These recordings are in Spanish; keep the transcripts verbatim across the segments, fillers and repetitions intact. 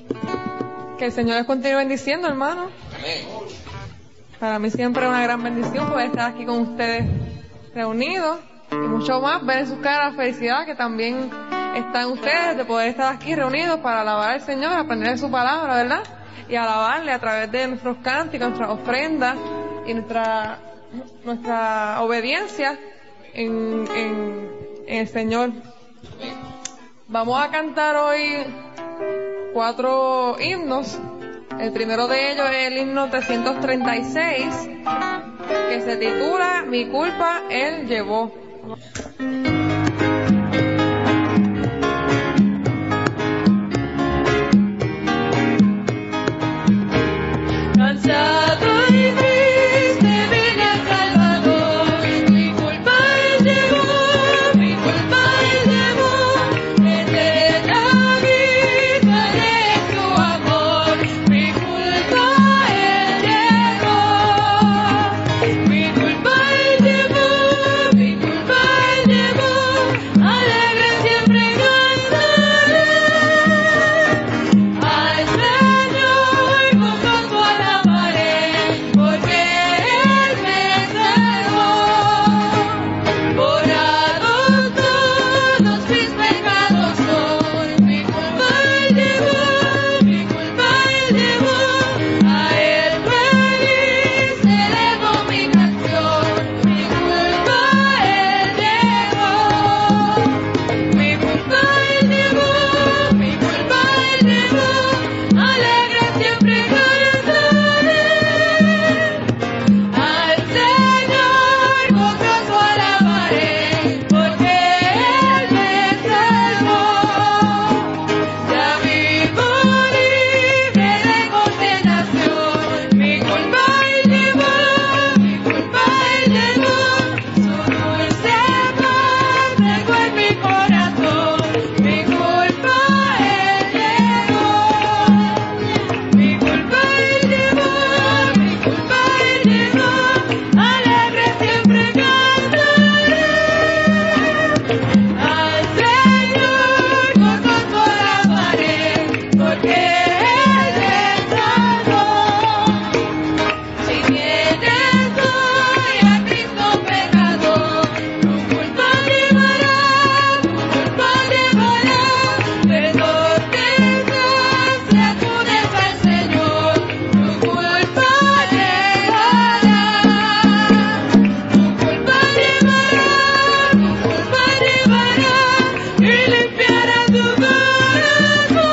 Que el Señor les continúe bendiciendo, hermano. Amén. Para mí siempre es una gran bendición poder estar aquí con ustedes reunidos y mucho más ver en sus caras la felicidad que también están ustedes de poder estar aquí reunidos para alabar al Señor, aprender de su palabra, ¿verdad? Y alabarle a través de nuestros cánticos, nuestras ofrendas y nuestra nuestra obediencia en, en, en el Señor. Vamos a cantar hoy cuatro himnos. El primero de ellos es el himno trescientos treinta y seis, que se titula Mi culpa Él llevó. Cansado y triste vine al Salvador, mi culpa Él llevó, mi culpa Él llevó, desde la vida de su amor, mi culpa Él llevó, mi culpa Él llevó, mi culpa Él llevó, alegre siempre cantaré al Señor gozoso alabaré, porque Él me salvó. Borrados todos mis pecados son, mi culpa Él llevó, mi culpa Él llevó, a Él feliz elevo mi canción, mi culpa Él llevó, mi culpa Él llevó, mi culpa Él llevó, alegre siempre cantaré al Señor gozoso alabaré, porque Él me salvó. Ya vivo libre de condenación, mi culpa Él llevó, mi culpa Él llevó, su dulce paz tengo en mi corazón, mi culpa Él llevó, mi culpa Él llevó, mi culpa Él llevó, alegre siempre cantaré al Señor gozoso alabaré, porque Él me salvó. Si vienes hoy a Cristo pecador, tu culpa llevará, tu culpa llevará, de donde estás si acudes al Señor, tu culpa llevará, tu culpa llevará, tu culpa llevará, y limpiará tu corazón.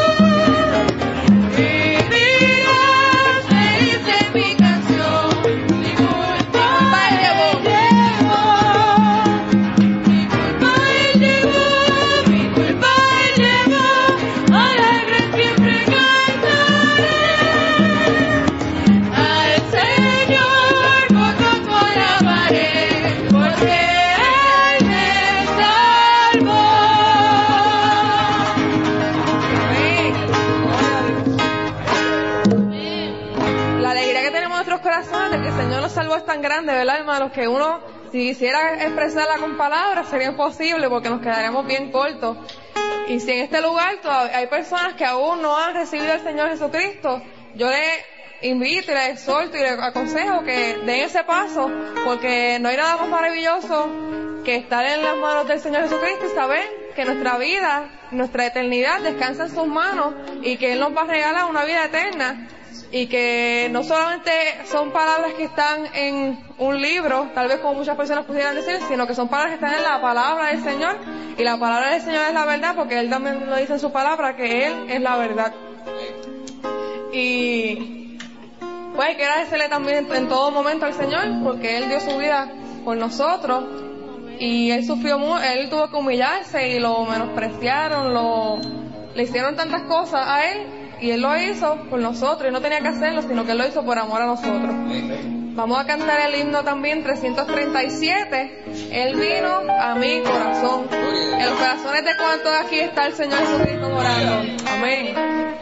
Vivirás feliz en mi canción, mi culpa Él llevó, mi culpa Él llevó, mi culpa Él llevó, alegre siempre cantaré al Señor gozoso alabaré, porque Él me salvó. La alegría que tenemos en nuestros corazones de que el Señor nos salvó es tan grande, ¿verdad, hermanos? Que uno, si quisiera expresarla con palabras, sería imposible porque nos quedaríamos bien cortos. Y si en este lugar todavía hay personas que aún no han recibido al Señor Jesucristo, yo les invito y les exhorto y les aconsejo que den ese paso, porque no hay nada más maravilloso que estar en las manos del Señor Jesucristo y saber que nuestra vida, nuestra eternidad descansa en sus manos y que Él nos va a regalar una vida eterna. Y que no solamente son palabras que están en un libro, tal vez como muchas personas pudieran decir, sino que son palabras que están en la palabra del Señor, y la palabra del Señor es la verdad, porque Él también lo dice en su palabra, que Él es la verdad. Y pues hay que agradecerle también en todo momento al Señor, porque Él dio su vida por nosotros, y Él sufrió mucho, Él tuvo que humillarse, y lo menospreciaron, lo, le hicieron tantas cosas a Él, y Él lo hizo por nosotros, y no tenía que hacerlo, sino que Él lo hizo por amor a nosotros. Vamos a cantar el himno también trescientos treinta y siete, Él vino a mi corazón. En los corazones de cuantos aquí está el Señor Jesucristo morando. Amén.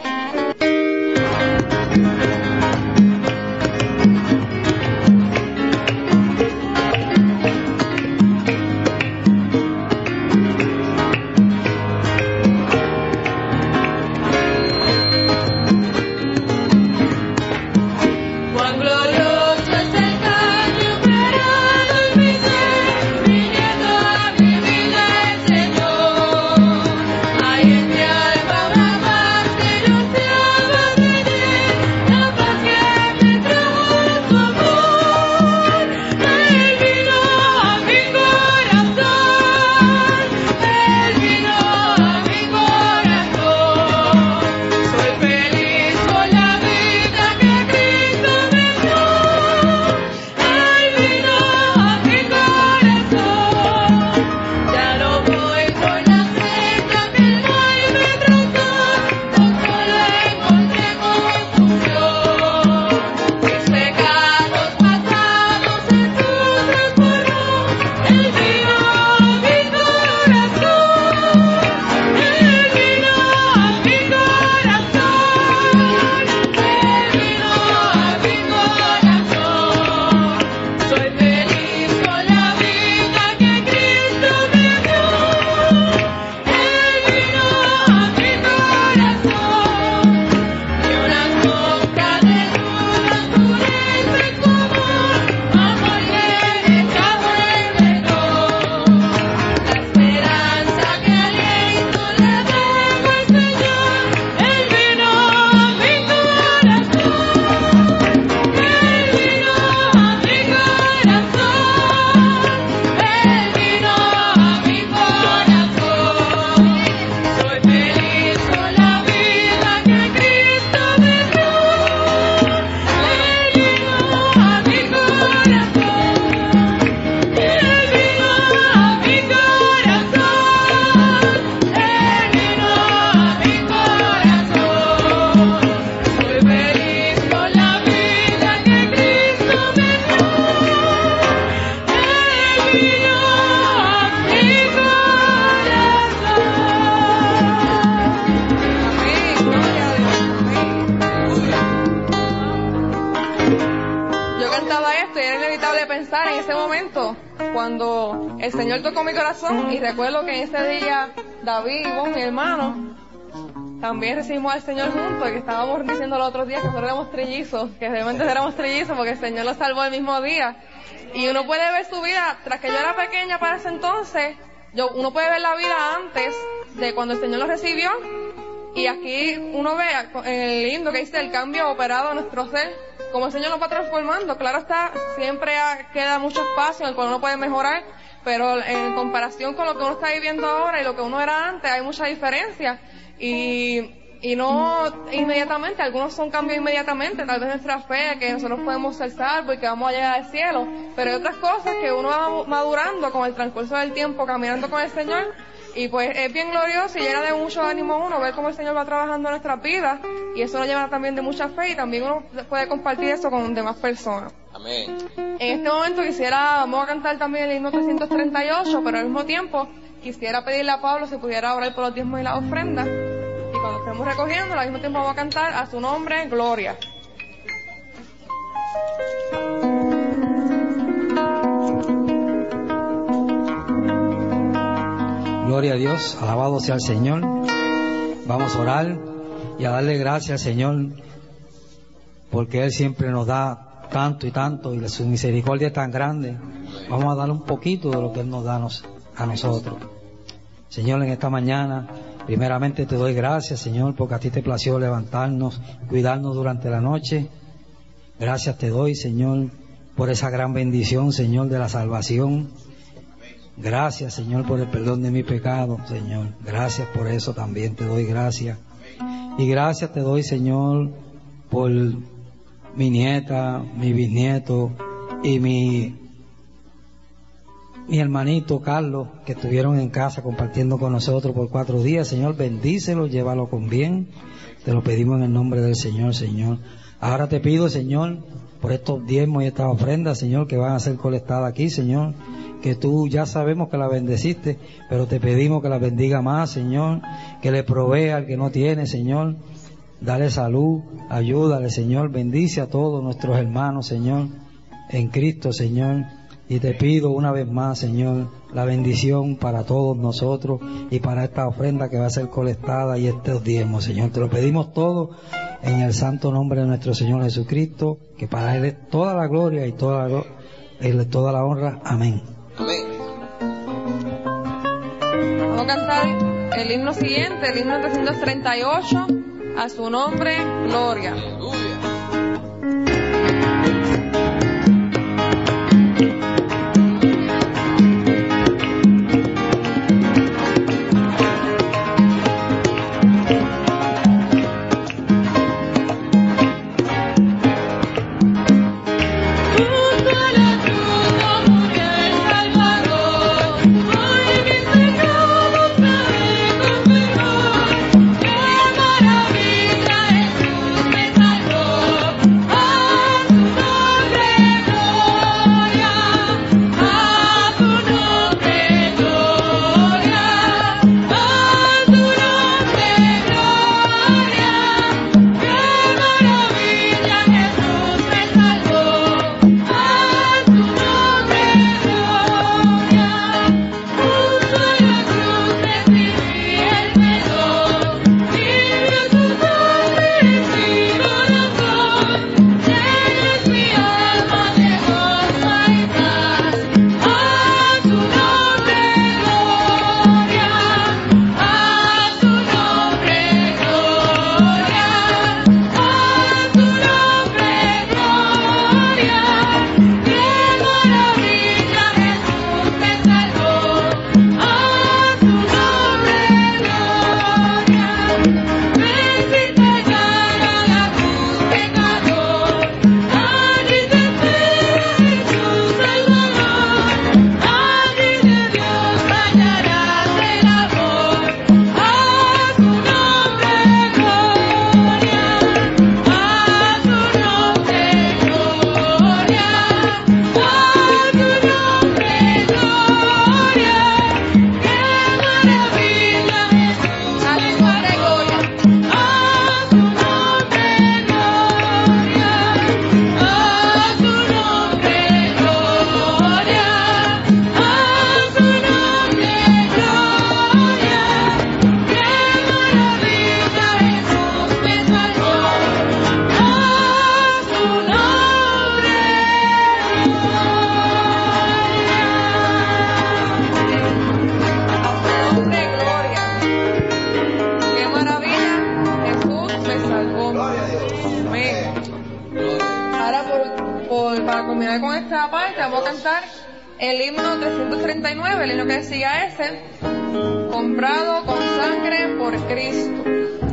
pensar en ese momento cuando el Señor tocó mi corazón, y recuerdo que en ese día David y vos, mi hermano, también recibimos al Señor juntos, y que estábamos diciendo los otros días que nosotros éramos trillizos, que realmente éramos trillizos porque el Señor los salvó el mismo día. Y uno puede ver su vida, tras que yo era pequeña para ese entonces, yo, uno puede ver la vida antes de cuando el Señor los recibió, y aquí uno ve el lindo que dice el cambio operado a nuestro ser, como el Señor nos va transformando. Claro está, siempre queda mucho espacio en el cual uno puede mejorar, pero en comparación con lo que uno está viviendo ahora y lo que uno era antes, hay mucha diferencia. Y, y no inmediatamente, algunos son cambios inmediatamente, tal vez nuestra fe, que nosotros podemos ser salvos y que vamos a llegar al cielo, pero hay otras cosas que uno va madurando con el transcurso del tiempo, caminando con el Señor, y pues es bien glorioso y llena de mucho ánimo uno ver cómo el Señor va trabajando en nuestras vidas, y eso nos llena también de mucha fe, y también uno puede compartir eso con demás personas. Amén. En este momento quisiera, vamos a cantar también el himno trescientos treinta y ocho, pero al mismo tiempo quisiera pedirle a Pablo si pudiera orar por los diezmos y las ofrendas, y cuando estemos recogiendo, al mismo tiempo vamos a cantar a su nombre, gloria. Gloria a Dios, alabado sea el Señor. Vamos a orar y a darle gracias al Señor, porque Él siempre nos da tanto y tanto, y su misericordia es tan grande. Vamos a darle un poquito de lo que Él nos da a nosotros. Señor, en esta mañana, primeramente te doy gracias, Señor, porque a ti te plació levantarnos, cuidarnos durante la noche. Gracias te doy, Señor, por esa gran bendición, Señor, de la salvación. Gracias, Señor, por el perdón de mi pecado, Señor. Gracias por eso también te doy gracias. Y gracias te doy, Señor, por mi nieta, mi bisnieto y mi, mi hermanito Carlos, que estuvieron en casa compartiendo con nosotros por cuatro días. Señor, bendícelo, llévalo con bien. Te lo pedimos en el nombre del Señor, Señor. Ahora te pido, Señor, por estos diezmos y estas ofrendas, Señor, que van a ser colectadas aquí, Señor, que tú ya sabemos que la bendeciste, pero te pedimos que la bendiga más, Señor, que le provea al que no tiene, Señor. Dale salud, ayúdale, Señor, bendice a todos nuestros hermanos, Señor, en Cristo, Señor. Y te pido una vez más, Señor, la bendición para todos nosotros y para esta ofrenda que va a ser colectada y estos diezmos, Señor. Te lo pedimos todo en el santo nombre de nuestro Señor Jesucristo, que para Él es toda la gloria y toda la, Él, toda la honra. Amén. Amén. Vamos a cantar el himno siguiente, el himno trescientos treinta y ocho, a su nombre, gloria. Aleluya. Qué maravilla Jesús me salvó. se salvó. Amén. Ahora, por, por, para culminar con esta parte, vamos a cantar el himno trescientos treinta y nueve, el himno que sigue a ese, comprado con sangre por Cristo.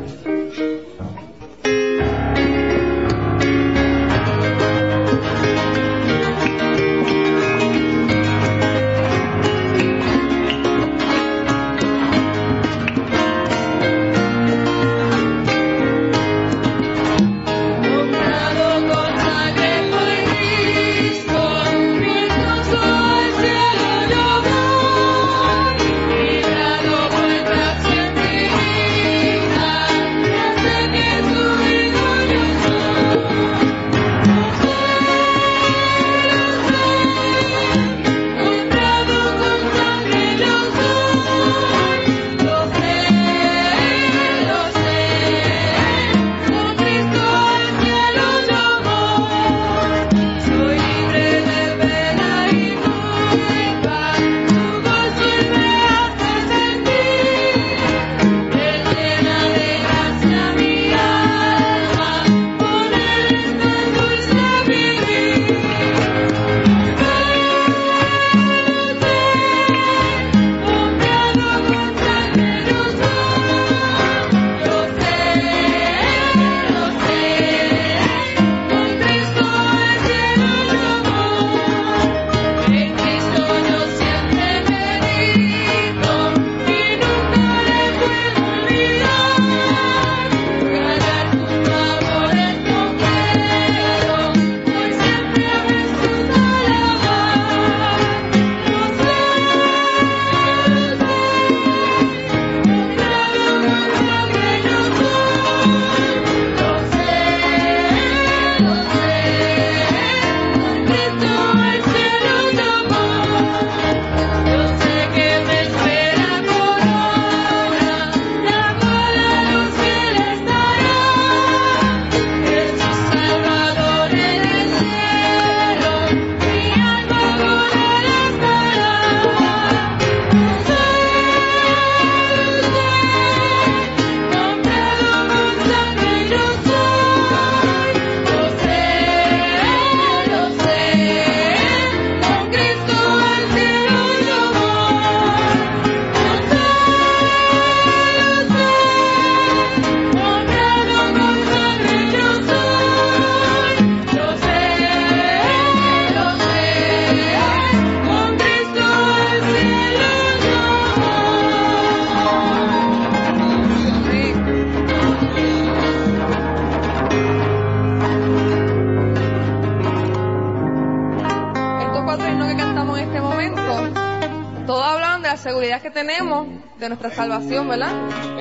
Seguridad que tenemos de nuestra salvación, ¿verdad?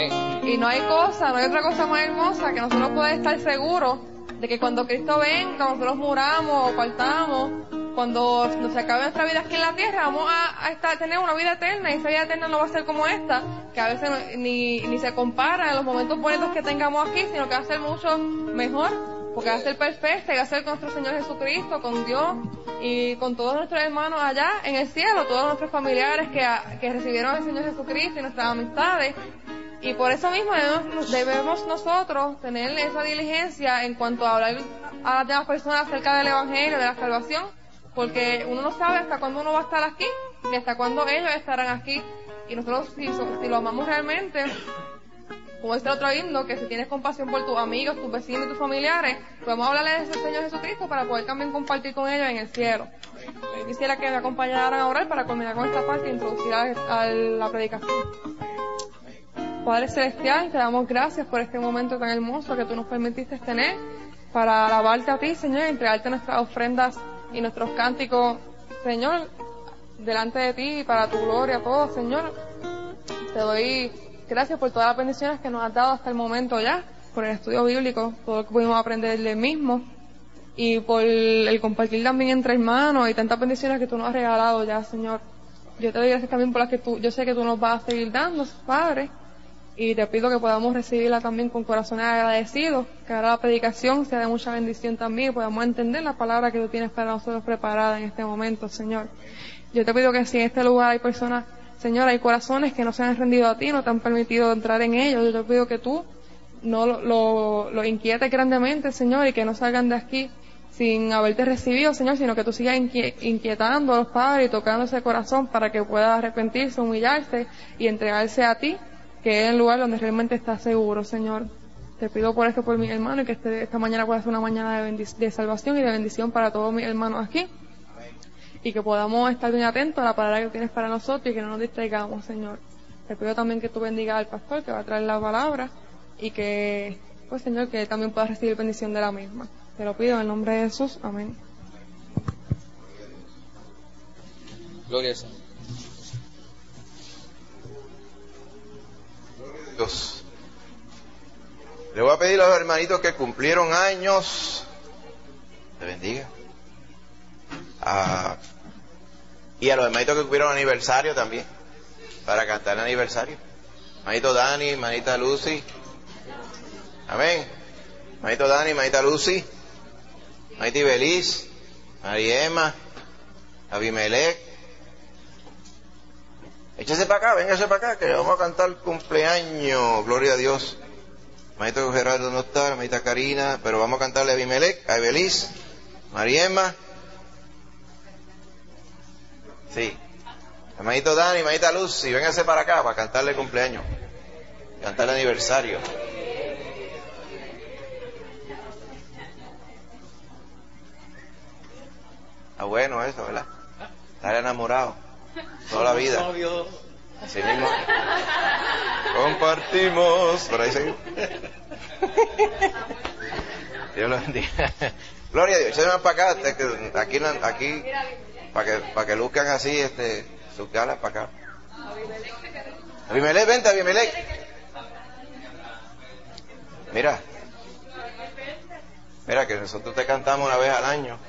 Y no hay cosa, no hay otra cosa más hermosa que nosotros poder estar seguros de que cuando Cristo venga, nosotros muramos o partamos, cuando nos acabe nuestra vida aquí en la tierra, vamos a, a estar, tener una vida eterna, y esa vida eterna no va a ser como esta, que a veces no, ni, ni se compara a los momentos bonitos que tengamos aquí, sino que va a ser mucho mejor, porque va a ser perfecta, y va a ser con nuestro Señor Jesucristo, con Dios y con todos nuestros hermanos allá en el cielo, todos nuestros familiares que, que recibieron al Señor Jesucristo y nuestras amistades. Y por eso mismo debemos, debemos nosotros tener esa diligencia en cuanto a hablar a las demás personas acerca del Evangelio, de la salvación, porque uno no sabe hasta cuándo uno va a estar aquí, ni hasta cuándo ellos estarán aquí. Y nosotros, si, si lo amamos realmente, como este otro himno, que si tienes compasión por tus amigos, tus vecinos y tus familiares, podemos hablarles del Señor Jesucristo para poder también compartir con ellos en el cielo. Yo quisiera que me acompañaran a orar para culminar con esta parte y introducir a, a la predicación. Padre Celestial, te damos gracias por este momento tan hermoso que tú nos permitiste tener para alabarte a ti, Señor, y entregarte nuestras ofrendas y nuestros cánticos, Señor, delante de ti y para tu gloria, todo, Señor. Te doy gracias por todas las bendiciones que nos has dado hasta el momento ya, por el estudio bíblico, todo lo que pudimos aprender del mismo, y por el compartir también entre hermanos y tantas bendiciones que tú nos has regalado ya, Señor. Yo te doy gracias también por las que tú, yo sé que tú nos vas a seguir dando, Padre, y te pido que podamos recibirla también con corazones agradecidos, que ahora la predicación sea de mucha bendición también, y podamos entender la palabra que tú tienes para nosotros preparada en este momento, Señor. Yo te pido que si en este lugar hay personas, Señor, hay corazones que no se han rendido a ti, no te han permitido entrar en ellos, yo te pido que tú no lo, lo, lo inquietes grandemente, Señor, y que no salgan de aquí sin haberte recibido, Señor, sino que tú sigas inquietando a los padres y tocando ese corazón para que pueda arrepentirse, humillarse y entregarse a ti, que es el lugar donde realmente está seguro, Señor. Te pido por esto por mi hermano y que este, esta mañana pueda ser una mañana de, de salvación y de bendición para todos mis hermanos aquí. Y que podamos estar bien atentos a la palabra que tienes para nosotros y que no nos distraigamos, Señor. Te pido también que tú bendigas al pastor que va a traer la palabra y que, pues, Señor, que él también pueda recibir bendición de la misma. Te lo pido en el nombre de Jesús. Amén. Gloria al Señor. Dios. Le voy a pedir a los hermanitos que cumplieron años, te bendiga, a, y a los hermanitos que cumplieron aniversario también, para cantar el aniversario. Hermanito Dani, hermanita Lucy, amén. Hermanito Dani, hermanita Lucy, hermanita Ibeliz, Mariema, Abimelech. Échese para acá, véngase para acá, que vamos a cantar cumpleaños, gloria a Dios. Hermanito Gerardo no está, hermanita Karina, pero vamos a cantarle a Abimelech, a Ibeliz, Mariema. Sí. Hermanito Dani, hermanita Lucy, véngase para acá para cantarle cumpleaños, cantarle aniversario. Está bueno eso, ¿verdad? Estar enamorado toda la vida. Así mismo. Compartimos. Por ahí seguimos. Dios lo bendiga. Gloria a Dios. Échame más para acá. Aquí, aquí para que, para que luzcan así este, sus galas para acá. Abimelech, vente, Abimelech. Mira. Mira que nosotros te cantamos una vez al año.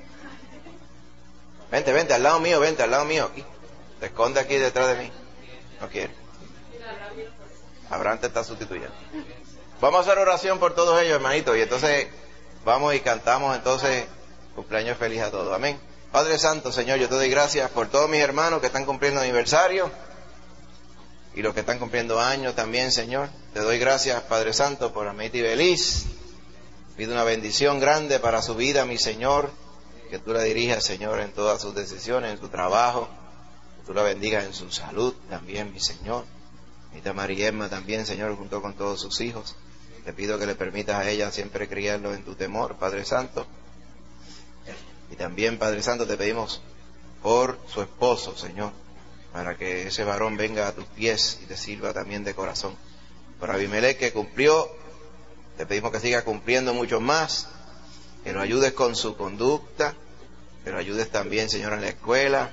Vente, vente, al lado mío, vente, al lado mío, aquí. Te esconde aquí detrás de mí. No quiere. Abraham te está sustituyendo. Vamos a hacer oración por todos ellos, hermanitos. Y entonces vamos y cantamos entonces cumpleaños feliz a todos. Amén. Padre Santo, Señor, yo te doy gracias por todos mis hermanos que están cumpliendo aniversario. Y los que están cumpliendo años también, Señor. Te doy gracias, Padre Santo, por Amita y Beliz. Pido una bendición grande para su vida, mi Señor. Que tú la dirijas, Señor, en todas sus decisiones, en su trabajo. Que tú la bendigas en su salud también, mi Señor. Amita Mariema también, Señor, junto con todos sus hijos. Te pido que le permitas a ella siempre criarlos en tu temor, Padre Santo. Y también, Padre Santo, te pedimos por su esposo, Señor, para que ese varón venga a tus pies y te sirva también de corazón. Por Abimelech, que cumplió, te pedimos que siga cumpliendo mucho más, que lo ayudes con su conducta, que lo ayudes también, Señor, en la escuela.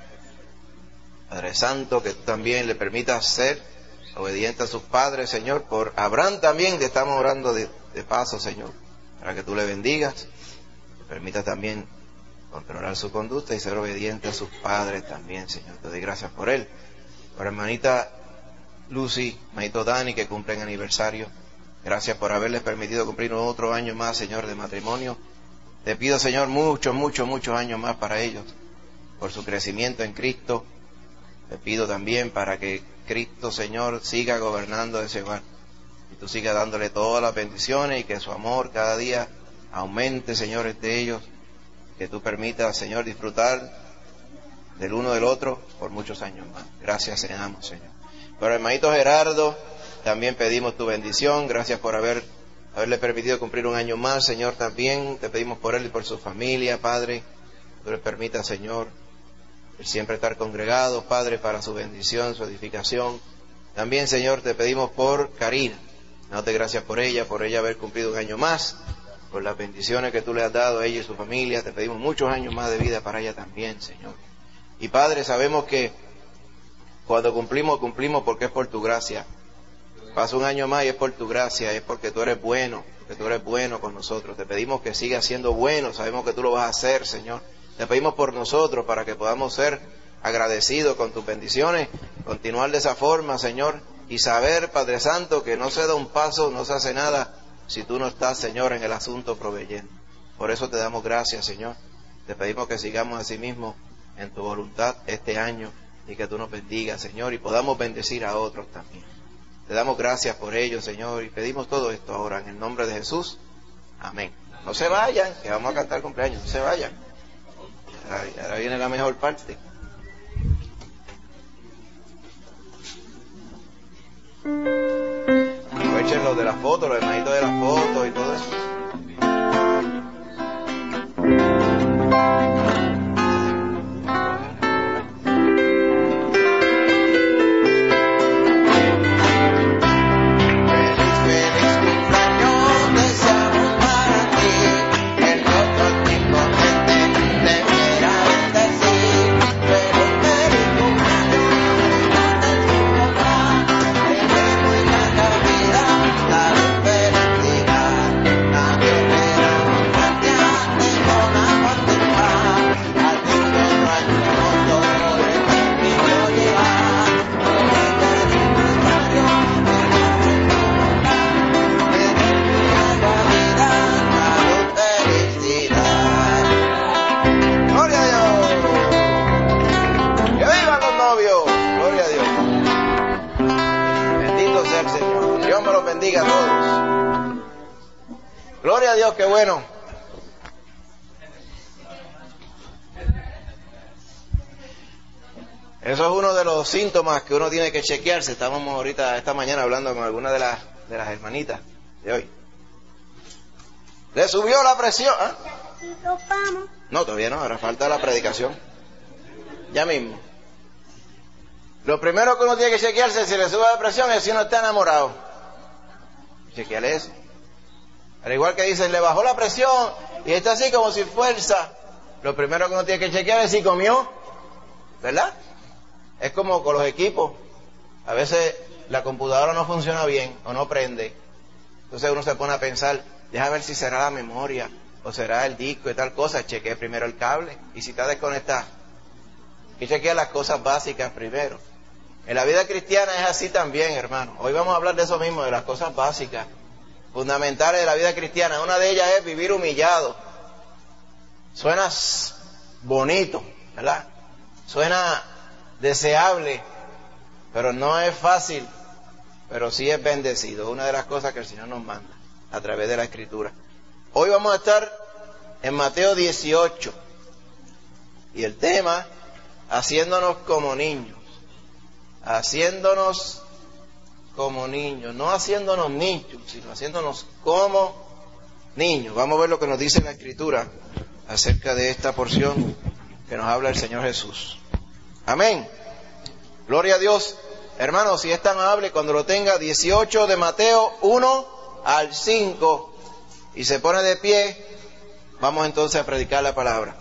Padre Santo, que tú también le permitas ser obediente a sus padres, Señor. Por Abraham también te estamos orando de, de paso, Señor, para que tú le bendigas, le permitas también controlar su conducta y ser obediente a sus padres también, Señor. Te doy gracias por él. Por hermanita Lucy, hermanito Dani, que cumplen aniversario. Gracias por haberles permitido cumplir otro año más, Señor, de matrimonio. Te pido, Señor, muchos, muchos, muchos años más para ellos, por su crecimiento en Cristo. Te pido también para que Cristo, Señor, siga gobernando ese hogar. Y tú sigas dándole todas las bendiciones y que su amor cada día aumente, Señor, entre ellos. Que tú permitas, Señor, disfrutar del uno del otro por muchos años más. Gracias, Señor. Por el hermanito Gerardo, también pedimos tu bendición. Gracias por haber, haberle permitido cumplir un año más, Señor, también. Te pedimos por él y por su familia, Padre. Tú le permitas, Señor, el siempre estar congregados, Padre, para su bendición, su edificación. También, Señor, te pedimos por Karina. Dándote gracias por ella, por ella haber cumplido un año más, por las bendiciones que tú le has dado a ella y su familia. Te pedimos muchos años más de vida para ella también, Señor. Y Padre, sabemos que cuando cumplimos, cumplimos porque es por tu gracia. Pasa un año más y es por tu gracia, es porque tú eres bueno, porque tú eres bueno con nosotros. Te pedimos que sigas siendo bueno, sabemos que tú lo vas a hacer, Señor. Te pedimos por nosotros para que podamos ser agradecidos con tus bendiciones, continuar de esa forma, Señor, y saber, Padre Santo, que no se da un paso, no se hace nada si tú no estás, Señor, en el asunto proveyendo. Por eso te damos gracias, Señor. Te pedimos que sigamos así mismo en tu voluntad este año y que tú nos bendigas, Señor, y podamos bendecir a otros también. Te damos gracias por ello, Señor, y pedimos todo esto ahora en el nombre de Jesús. Amén. No se vayan, que vamos a cantar cumpleaños, no se vayan. Ahora, ahora viene la mejor parte. Aprovechen lo de las fotos, los hermanitos de las fotos y todo eso. Bendiga a todos. Gloria a Dios, qué bueno. Eso es uno de los síntomas que uno tiene que chequearse. Estábamos ahorita, esta mañana, hablando con algunas de las, de las hermanitas de hoy. ¿Le subió la presión? ¿Ah? No, todavía no, ahora falta la predicación. Ya mismo. Lo primero que uno tiene que chequearse si le sube la presión es si uno está enamorado. Chequeale eso. Al igual que dicen, le bajó la presión y está así como sin fuerza. Lo primero que uno tiene que chequear es si comió, ¿verdad? Es como con los equipos. A veces la computadora no funciona bien o no prende. Entonces uno se pone a pensar, deja ver si será la memoria o será el disco y tal cosa. Chequee primero el cable y si está desconectado. Y chequea las cosas básicas primero. En la vida cristiana es así también, hermano. Hoy vamos a hablar de eso mismo, de las cosas básicas, fundamentales de la vida cristiana. Una de ellas es vivir humillado. Suena bonito, ¿verdad? Suena deseable, pero no es fácil, pero sí es bendecido. Una de las cosas que el Señor nos manda a través de la Escritura. Hoy vamos a estar en Mateo dieciocho y el tema, haciéndonos como niños. Haciéndonos como niños, no haciéndonos niños, sino haciéndonos como niños. Vamos a ver lo que nos dice la Escritura acerca de esta porción que nos habla el Señor Jesús. Amén. Gloria a Dios. Hermanos, si es tan amable, cuando lo tenga, dieciocho de Mateo, uno al cinco, y se pone de pie, vamos entonces a predicar la palabra.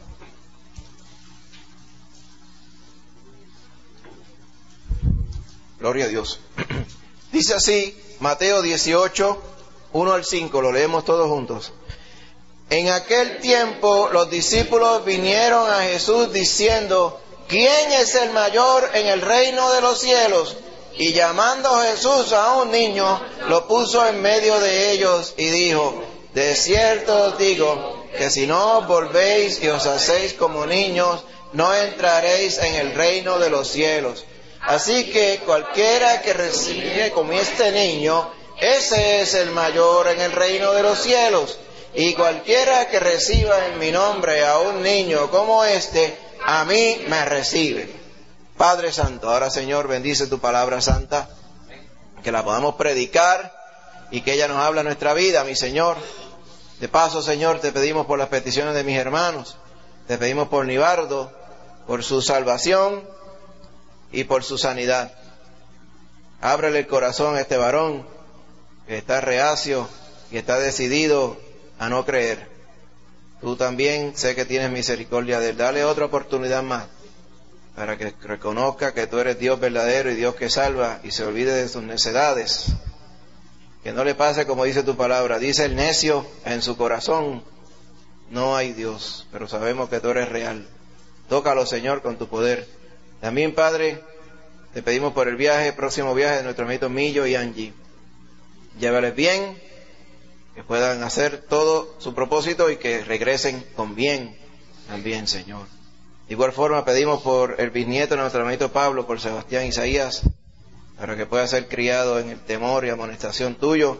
Gloria a Dios. Dice así, Mateo dieciocho, uno al cinco, lo leemos todos juntos. En aquel tiempo los discípulos vinieron a Jesús diciendo, ¿quién es el mayor en el reino de los cielos? Y llamando Jesús a un niño, lo puso en medio de ellos y dijo, de cierto os digo, que si no os volvéis y os hacéis como niños, no entraréis en el reino de los cielos. Así que cualquiera que recibe como este niño, ese es el mayor en el reino de los cielos. Y cualquiera que reciba en mi nombre a un niño como este, a mí me recibe. Padre Santo, ahora Señor, bendice tu palabra santa, que la podamos predicar y que ella nos habla en nuestra vida, mi Señor. De paso, Señor, te pedimos por las peticiones de mis hermanos, te pedimos por Nibardo, por su salvación y por su sanidad. Ábrele el corazón a este varón que está reacio y está decidido a no creer. Tú también sé que tienes misericordia de él. Dale otra oportunidad más para que reconozca que tú eres Dios verdadero y Dios que salva y se olvide de sus necedades. Que no le pase como dice tu palabra. Dice el necio en su corazón, no hay Dios, pero sabemos que tú eres real. Tócalo, Señor, con tu poder. También, Padre, te pedimos por el viaje, próximo viaje de nuestro amiguito Millo y Angie. Llévales bien, que puedan hacer todo su propósito y que regresen con bien también, Señor. De igual forma pedimos por el bisnieto de nuestro amiguito Pablo, por Sebastián Isaías, para que pueda ser criado en el temor y amonestación tuyo.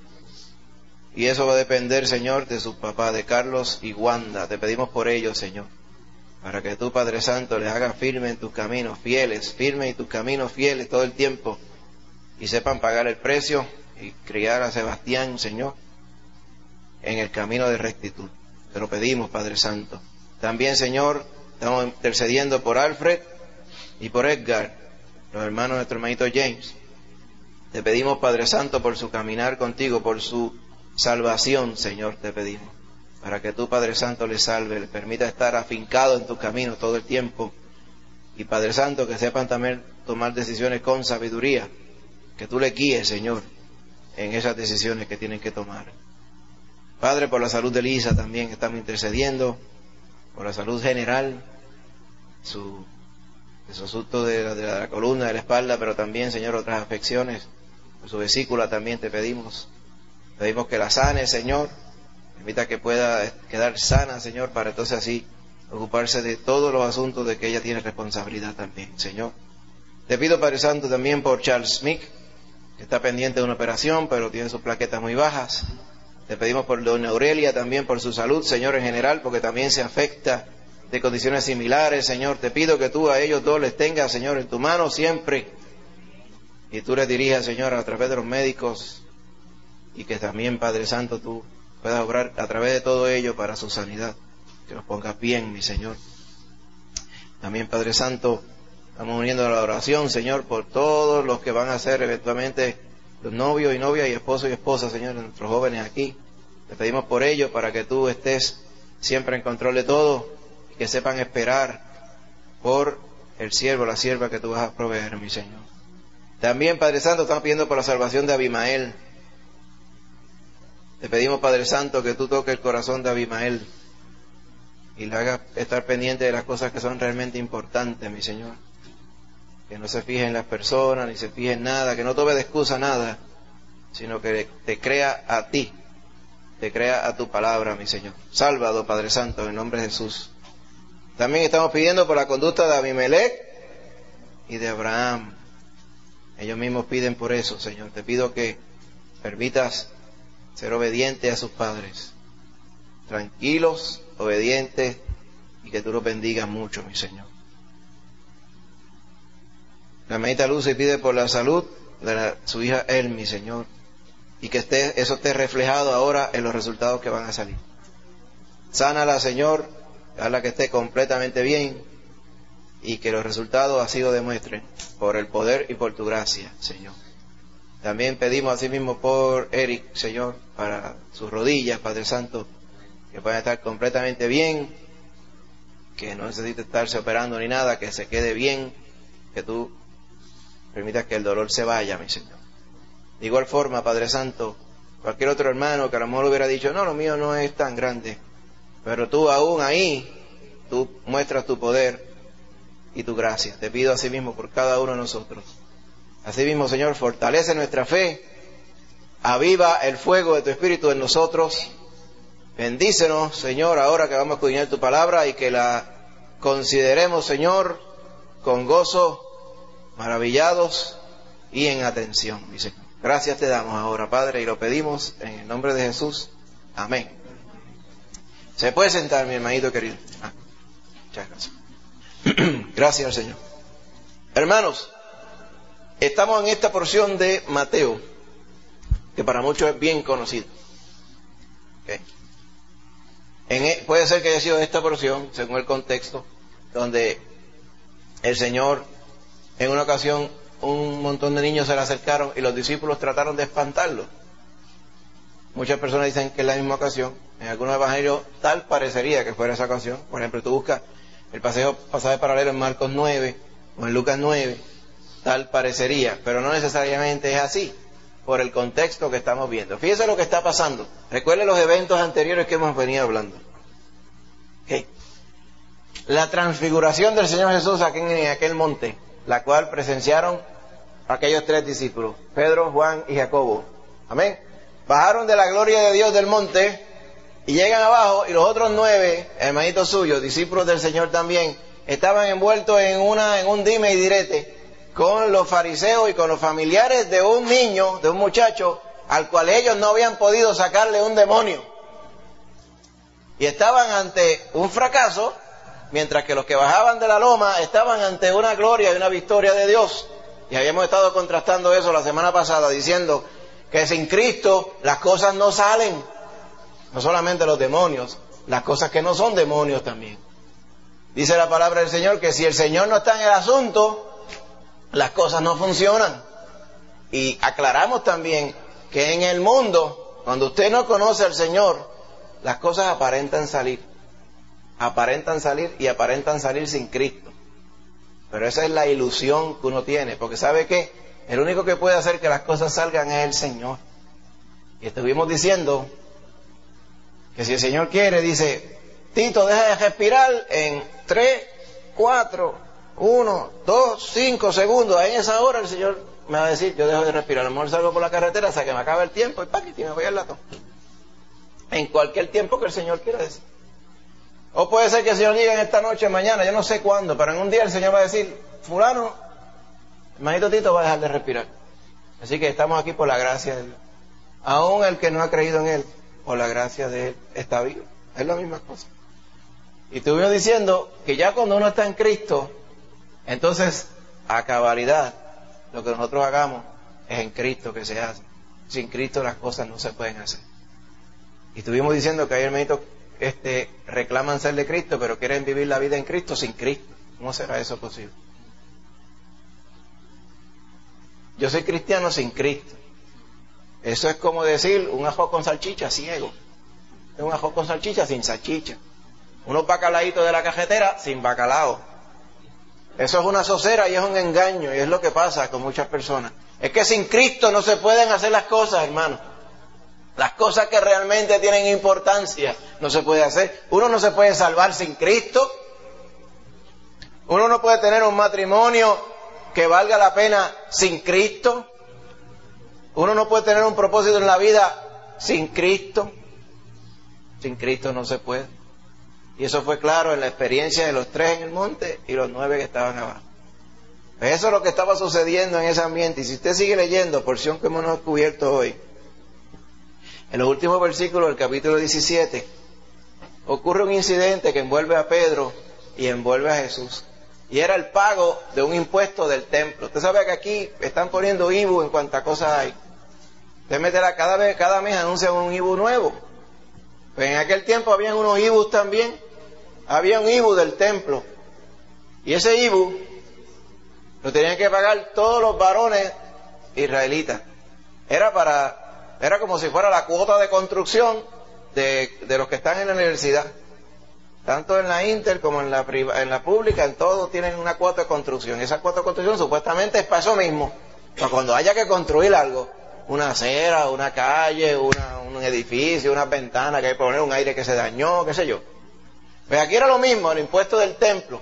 Y eso va a depender, Señor, de su papá, de Carlos y Wanda. Te pedimos por ellos, Señor, para que tú, Padre Santo, les hagas firmes en tus caminos, fieles, firmes en tus caminos, fieles todo el tiempo, y sepan pagar el precio y criar a Sebastián, Señor, en el camino de rectitud. Te lo pedimos, Padre Santo. También, Señor, estamos intercediendo por Alfred y por Edgar, los hermanos de nuestro hermanito James. Te pedimos, Padre Santo, por su caminar contigo, por su salvación, Señor, te pedimos, para que tú, Padre Santo, les salve, les permita estar afincado en tus caminos todo el tiempo. Y, Padre Santo, que sepan también tomar decisiones con sabiduría, que tú le guíes, Señor, en esas decisiones que tienen que tomar. Padre, por la salud de Lisa también estamos intercediendo, por la salud general, su, su asunto de la, de la columna, de la espalda, pero también, Señor, otras afecciones, por su vesícula también te pedimos. Pedimos que la sane, Señor, permita que pueda quedar sana, Señor, para entonces así ocuparse de todos los asuntos de que ella tiene responsabilidad también, Señor. Te pido, Padre Santo, también por Charles Smith, que está pendiente de una operación, pero tiene sus plaquetas muy bajas. Te pedimos por doña Aurelia también, por su salud, Señor, en general, porque también se afecta de condiciones similares, Señor. Te pido que tú a ellos dos les tengas, Señor, en tu mano siempre, y tú les dirijas, Señor, a través de los médicos, y que también, Padre Santo, tú puedas obrar a través de todo ello para su sanidad. Que los pongas bien, mi Señor. También, Padre Santo, estamos uniendo a la oración, Señor, por todos los que van a ser eventualmente los novios y novias y esposos y esposas, Señor, de nuestros jóvenes aquí. Te pedimos por ello, para que tú estés siempre en control de todo y que sepan esperar por el siervo, la sierva que tú vas a proveer, mi Señor. También, Padre Santo, estamos pidiendo por la salvación de Abimael. Te pedimos, Padre Santo, que tú toques el corazón de Abimael y le hagas estar pendiente de las cosas que son realmente importantes, mi Señor. Que no se fije en las personas, ni se fije en nada, que no tome de excusa nada, sino que te crea a ti, te crea a tu palabra, mi Señor. Sálvalo, Padre Santo, en el nombre de Jesús. También estamos pidiendo por la conducta de Abimelech y de Abraham. Ellos mismos piden por eso, Señor. Te pido que permitas ser obediente a sus padres, tranquilos, obedientes, y que tú los bendigas mucho, mi Señor. La hermanita Lucy pide por la salud de la, su hija Elmi, Señor, y que esté, eso esté reflejado ahora en los resultados que van a salir. Sánala, Señor, hazla que esté completamente bien, y que los resultados así lo demuestren, por el poder y por tu gracia, Señor. También pedimos asimismo por Eric, Señor, para sus rodillas, Padre Santo, que puedan estar completamente bien, que no necesite estarse operando ni nada, que se quede bien, que tú permitas que el dolor se vaya, mi Señor. De igual forma, Padre Santo, cualquier otro hermano que a lo mejor hubiera dicho, no, lo mío no es tan grande, pero tú aún ahí, tú muestras tu poder y tu gracia. Te pido asimismo por cada uno de nosotros. Asimismo, Señor, fortalece nuestra fe, aviva el fuego de tu Espíritu en nosotros. Bendícenos, Señor, ahora que vamos a escudriñar tu palabra y que la consideremos, Señor, con gozo, maravillados y en atención, mi Señor. Gracias te damos ahora, Padre, y lo pedimos en el nombre de Jesús. Amén. Se puede sentar, mi hermanito querido. Ah, muchas gracias. Gracias al Señor. Hermanos, estamos en esta porción de Mateo, que para muchos es bien conocido. ¿Okay? En, puede ser que haya sido esta porción, según el contexto, donde el Señor, en una ocasión, un montón de niños se le acercaron y los discípulos trataron de espantarlos. Muchas personas dicen que es la misma ocasión. En algunos evangelios tal parecería que fuera esa ocasión. Por ejemplo, tú buscas el pasaje, pasaje paralelo en Marcos nueve o en Lucas nueve, tal parecería, pero no necesariamente es así, por el contexto que estamos viendo. Fíjese lo que está pasando. Recuerde los eventos anteriores que hemos venido hablando. ¿Okay? La transfiguración del Señor Jesús aquí en aquel monte, la cual presenciaron aquellos tres discípulos, Pedro, Juan y Jacobo. Amén. Bajaron de la gloria de Dios del monte y llegan abajo, y los otros nueve hermanitos suyos, discípulos del Señor también, estaban envueltos en una en un dime y direte con los fariseos y con los familiares de un niño, de un muchacho, al cual ellos no habían podido sacarle un demonio. Y estaban ante un fracaso, mientras que los que bajaban de la loma estaban ante una gloria y una victoria de Dios. Y habíamos estado contrastando eso la semana pasada, diciendo que sin Cristo las cosas no salen. No solamente los demonios, las cosas que no son demonios también. Dice la palabra del Señor que si el Señor no está en el asunto, las cosas no funcionan. Y aclaramos también que en el mundo, cuando usted no conoce al Señor, las cosas aparentan salir. Aparentan salir y aparentan salir sin Cristo. Pero esa es la ilusión que uno tiene, porque ¿sabe qué? El único que puede hacer que las cosas salgan es el Señor. Y estuvimos diciendo que si el Señor quiere, dice, Tito, deja de respirar en tres, cuatro, uno, dos, cinco segundos. En esa hora el Señor me va a decir, yo dejo de respirar. A lo mejor salgo por la carretera hasta que me acabe el tiempo y paquiti, me voy al latón. En cualquier tiempo que el Señor quiera decir. O puede ser que el Señor llegue en esta noche, mañana, yo no sé cuándo, pero en un día el Señor va a decir, fulano, hermanito Tito va a dejar de respirar. Así que estamos aquí por la gracia de Dios. Aún el que no ha creído en Él, por la gracia de Él, está vivo. Es la misma cosa. Y estuvimos diciendo que ya cuando uno está en Cristo, entonces, a cabalidad, lo que nosotros hagamos es en Cristo que se hace. Sin Cristo las cosas no se pueden hacer. Y estuvimos diciendo que hay hermanitos este, reclaman ser de Cristo, pero quieren vivir la vida en Cristo sin Cristo. ¿Cómo será eso posible? Yo soy cristiano sin Cristo. Eso es como decir un ajo con salchicha ciego. Es un ajo con salchicha sin salchicha. Unos bacalaitos de la cajetera sin bacalao. Eso es una sosera y es un engaño, y es lo que pasa con muchas personas. Es que sin Cristo no se pueden hacer las cosas, hermano. Las cosas que realmente tienen importancia no se puede hacer. Uno no se puede salvar sin Cristo. Uno no puede tener un matrimonio que valga la pena sin Cristo. Uno no puede tener un propósito en la vida sin Cristo. Sin Cristo no se puede. Y eso fue claro en la experiencia de los tres en el monte y los nueve que estaban abajo. Eso es lo que estaba sucediendo en ese ambiente. Y si usted sigue leyendo, porción que hemos descubierto hoy, en los últimos versículos del capítulo diecisiete, ocurre un incidente que envuelve a Pedro y envuelve a Jesús. Y era el pago de un impuesto del templo. Usted sabe que aquí están poniendo I B U en cuantas cosas hay. Usted meterá cada vez, cada mes anuncian un I B U nuevo. Pues en aquel tiempo habían unos I B Us también. Había un I B U del templo. Y ese I B U lo tenían que pagar todos los varones israelitas. Era para... Era como si fuera la cuota de construcción de, de los que están en la universidad. Tanto en la Inter como en la, priva, en la pública, en todo tienen una cuota de construcción. Esa cuota de construcción supuestamente es para eso mismo. Para cuando haya que construir algo, una acera, una calle, una, un edificio, una ventana que hay que poner, un aire que se dañó, qué sé yo. Pues aquí era lo mismo, el impuesto del templo.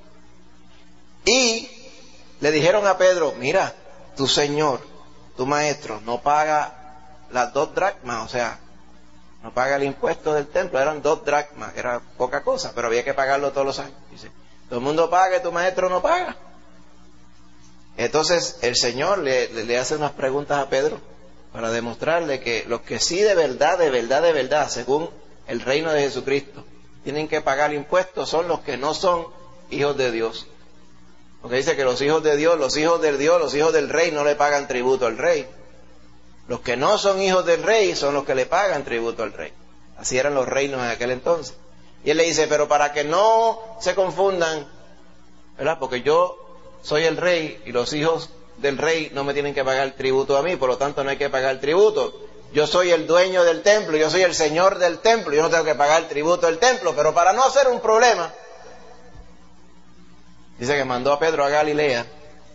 Y le dijeron a Pedro, mira, tu señor, tu maestro, no paga las dos dracmas, o sea, no paga el impuesto del templo, eran dos dracmas, era poca cosa, pero había que pagarlo todos los años. Dice, todo el mundo paga y tu maestro no paga. Entonces el Señor le, le, le hace unas preguntas a Pedro para demostrarle que los que sí de verdad, de verdad, de verdad, según el reino de Jesucristo, tienen que pagar impuestos son los que no son hijos de Dios. Porque dice que los hijos de Dios, los hijos del Dios, los hijos del rey no le pagan tributo al rey. Los que no son hijos del rey son los que le pagan tributo al rey. Así eran los reinos en aquel entonces. Y él le dice, pero para que no se confundan, ¿verdad? Porque yo soy el rey y los hijos del rey no me tienen que pagar tributo a mí, por lo tanto no hay que pagar tributo. Yo soy el dueño del templo, yo soy el señor del templo, yo no tengo que pagar tributo del templo, pero para no hacer un problema, dice que mandó a Pedro a Galilea,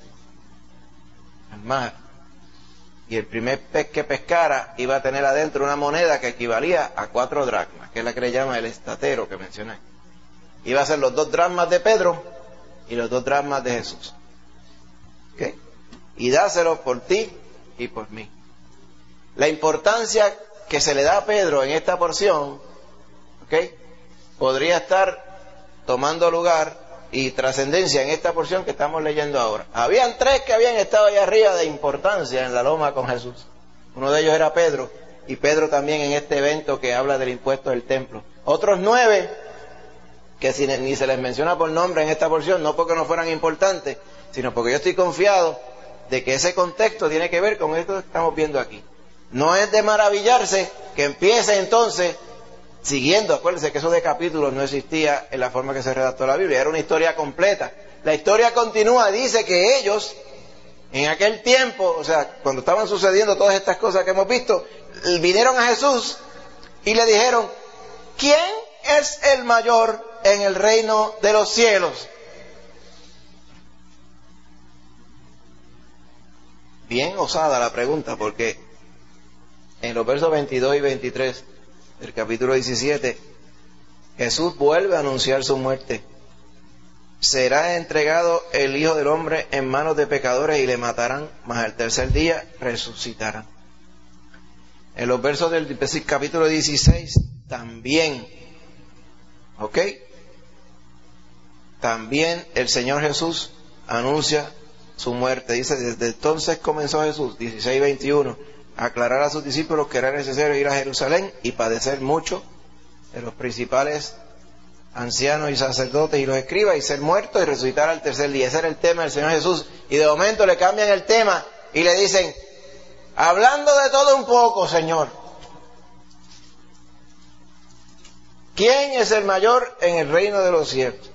al mar, y el primer pez que pescara iba a tener adentro una moneda que equivalía a cuatro dracmas, que es la que le llama el estatero que mencioné. Iba a ser los dos dracmas de Pedro y los dos dracmas de Jesús. ¿Okay? Y dáselo por ti y por mí. La importancia que se le da a Pedro en esta porción, ¿okay? Podría estar tomando lugar y trascendencia en esta porción que estamos leyendo ahora. Habían tres que habían estado allá arriba de importancia en la loma con Jesús. Uno de ellos era Pedro, y Pedro también en este evento que habla del impuesto del templo. Otros nueve, que si ni se les menciona por nombre en esta porción, no porque no fueran importantes, sino porque yo estoy confiado de que ese contexto tiene que ver con esto que estamos viendo aquí. No es de maravillarse que empiece entonces siguiendo, acuérdense que eso de capítulos no existía en la forma que se redactó la Biblia, era una historia completa. La historia continúa, dice que ellos, en aquel tiempo, o sea, cuando estaban sucediendo todas estas cosas que hemos visto, vinieron a Jesús y le dijeron, ¿quién es el mayor en el reino de los cielos? Bien osada la pregunta, porque en los versos veintidós y veintitrés del capítulo diecisiete, Jesús vuelve a anunciar su muerte. Será entregado el Hijo del Hombre en manos de pecadores y le matarán, mas al tercer día resucitará. En los versos del capítulo dieciséis también, ¿ok? También el Señor Jesús anuncia su muerte. Dice, desde entonces comenzó Jesús, dieciséis veintiuno, a aclarar a sus discípulos que era necesario ir a Jerusalén y padecer mucho de los principales ancianos y sacerdotes y los escribas, y ser muerto y resucitar al tercer día. Ese era el tema del Señor Jesús. Y de momento le cambian el tema y le dicen, hablando de todo un poco, Señor, ¿quién es el mayor en el reino de los cielos?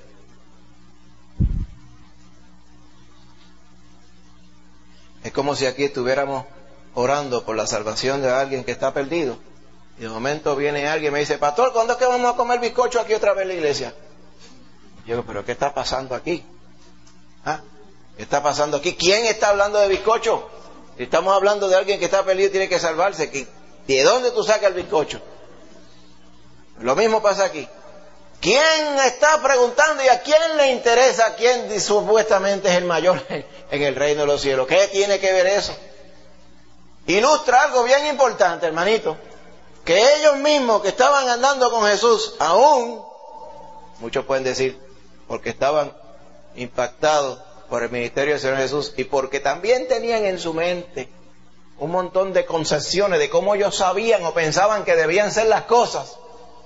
Es como si aquí estuviéramos orando por la salvación de alguien que está perdido. Y de momento viene alguien y me dice, pastor, ¿cuándo es que vamos a comer bizcocho aquí otra vez en la iglesia? Yo digo, ¿pero qué está pasando aquí? ¿Ah? ¿Qué está pasando aquí? ¿Quién está hablando de bizcocho? Si estamos hablando de alguien que está perdido y tiene que salvarse, ¿de dónde tú sacas el bizcocho? Lo mismo pasa aquí. ¿Quién está preguntando y a quién le interesa quién supuestamente es el mayor en el reino de los cielos? ¿Qué tiene que ver eso? Ilustra algo bien importante, hermanito, que ellos mismos que estaban andando con Jesús, aún, muchos pueden decir, porque estaban impactados por el ministerio del Señor Jesús y porque también tenían en su mente un montón de concepciones de cómo ellos sabían o pensaban que debían ser las cosas.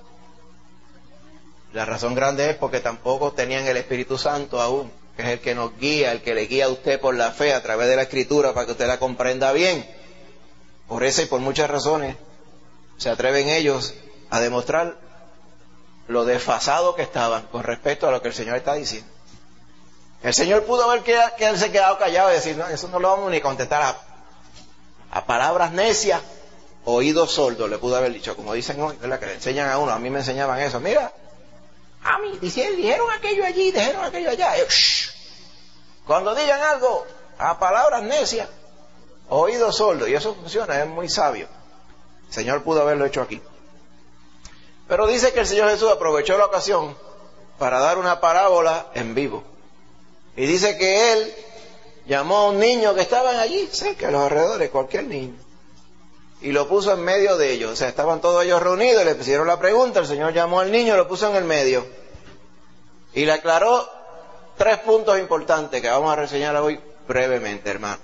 La razón grande es porque tampoco tenían el Espíritu Santo aún, que es el que nos guía, el que le guía a usted por la fe a través de la Escritura para que usted la comprenda bien. Por eso y por muchas razones se atreven ellos a demostrar lo desfasado que estaban con respecto a lo que el Señor está diciendo. El Señor pudo haber quedarse quedado callado y decir, no, eso no lo vamos ni contestar a, a palabras necias, oídos sordos, le pudo haber dicho, como dicen hoy, ¿verdad? Que le enseñan a uno, a mí me enseñaban eso, mira, a mí dijeron, dijeron aquello allí, dijeron aquello allá. Y, shh, cuando digan algo a palabras necias, oídos sordos, y eso funciona, es muy sabio. El Señor pudo haberlo hecho aquí. Pero dice que el Señor Jesús aprovechó la ocasión para dar una parábola en vivo. Y dice que Él llamó a un niño que estaban allí, cerca de los alrededores, cualquier niño, y lo puso en medio de ellos. O sea, estaban todos ellos reunidos, le hicieron la pregunta, el Señor llamó al niño y lo puso en el medio. Y le aclaró tres puntos importantes que vamos a reseñar hoy brevemente, hermano.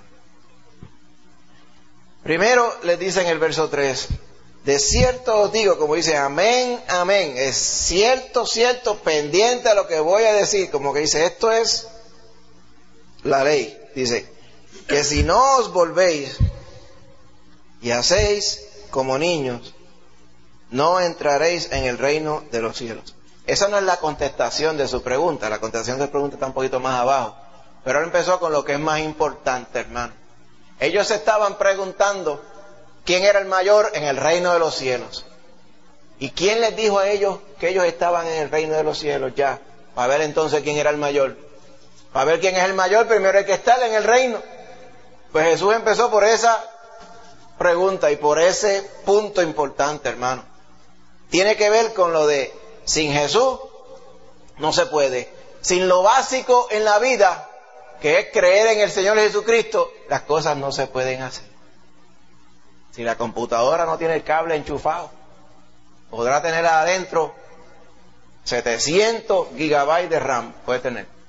Primero, les dice en el verso tres, de cierto os digo, como dice, amén, amén, es cierto, cierto, pendiente a lo que voy a decir, como que dice, esto es la ley. Dice, que si no os volvéis y hacéis como niños, no entraréis en el reino de los cielos. Esa no es la contestación de su pregunta, la contestación de su pregunta está un poquito más abajo, pero él empezó con lo que es más importante, hermano. Ellos se estaban preguntando quién era el mayor en el reino de los cielos. ¿Y quién les dijo a ellos que ellos estaban en el reino de los cielos ya? Para ver entonces quién era el mayor. Para ver quién es el mayor, primero hay que estar en el reino. Pues Jesús empezó por esa pregunta y por ese punto importante, hermano. Tiene que ver con lo de sin Jesús no se puede. Sin lo básico en la vida, que es creer en el Señor Jesucristo, las cosas no se pueden hacer. Si la computadora no tiene el cable enchufado, podrá tener adentro setecientos gigabytes de RAM, puede tener,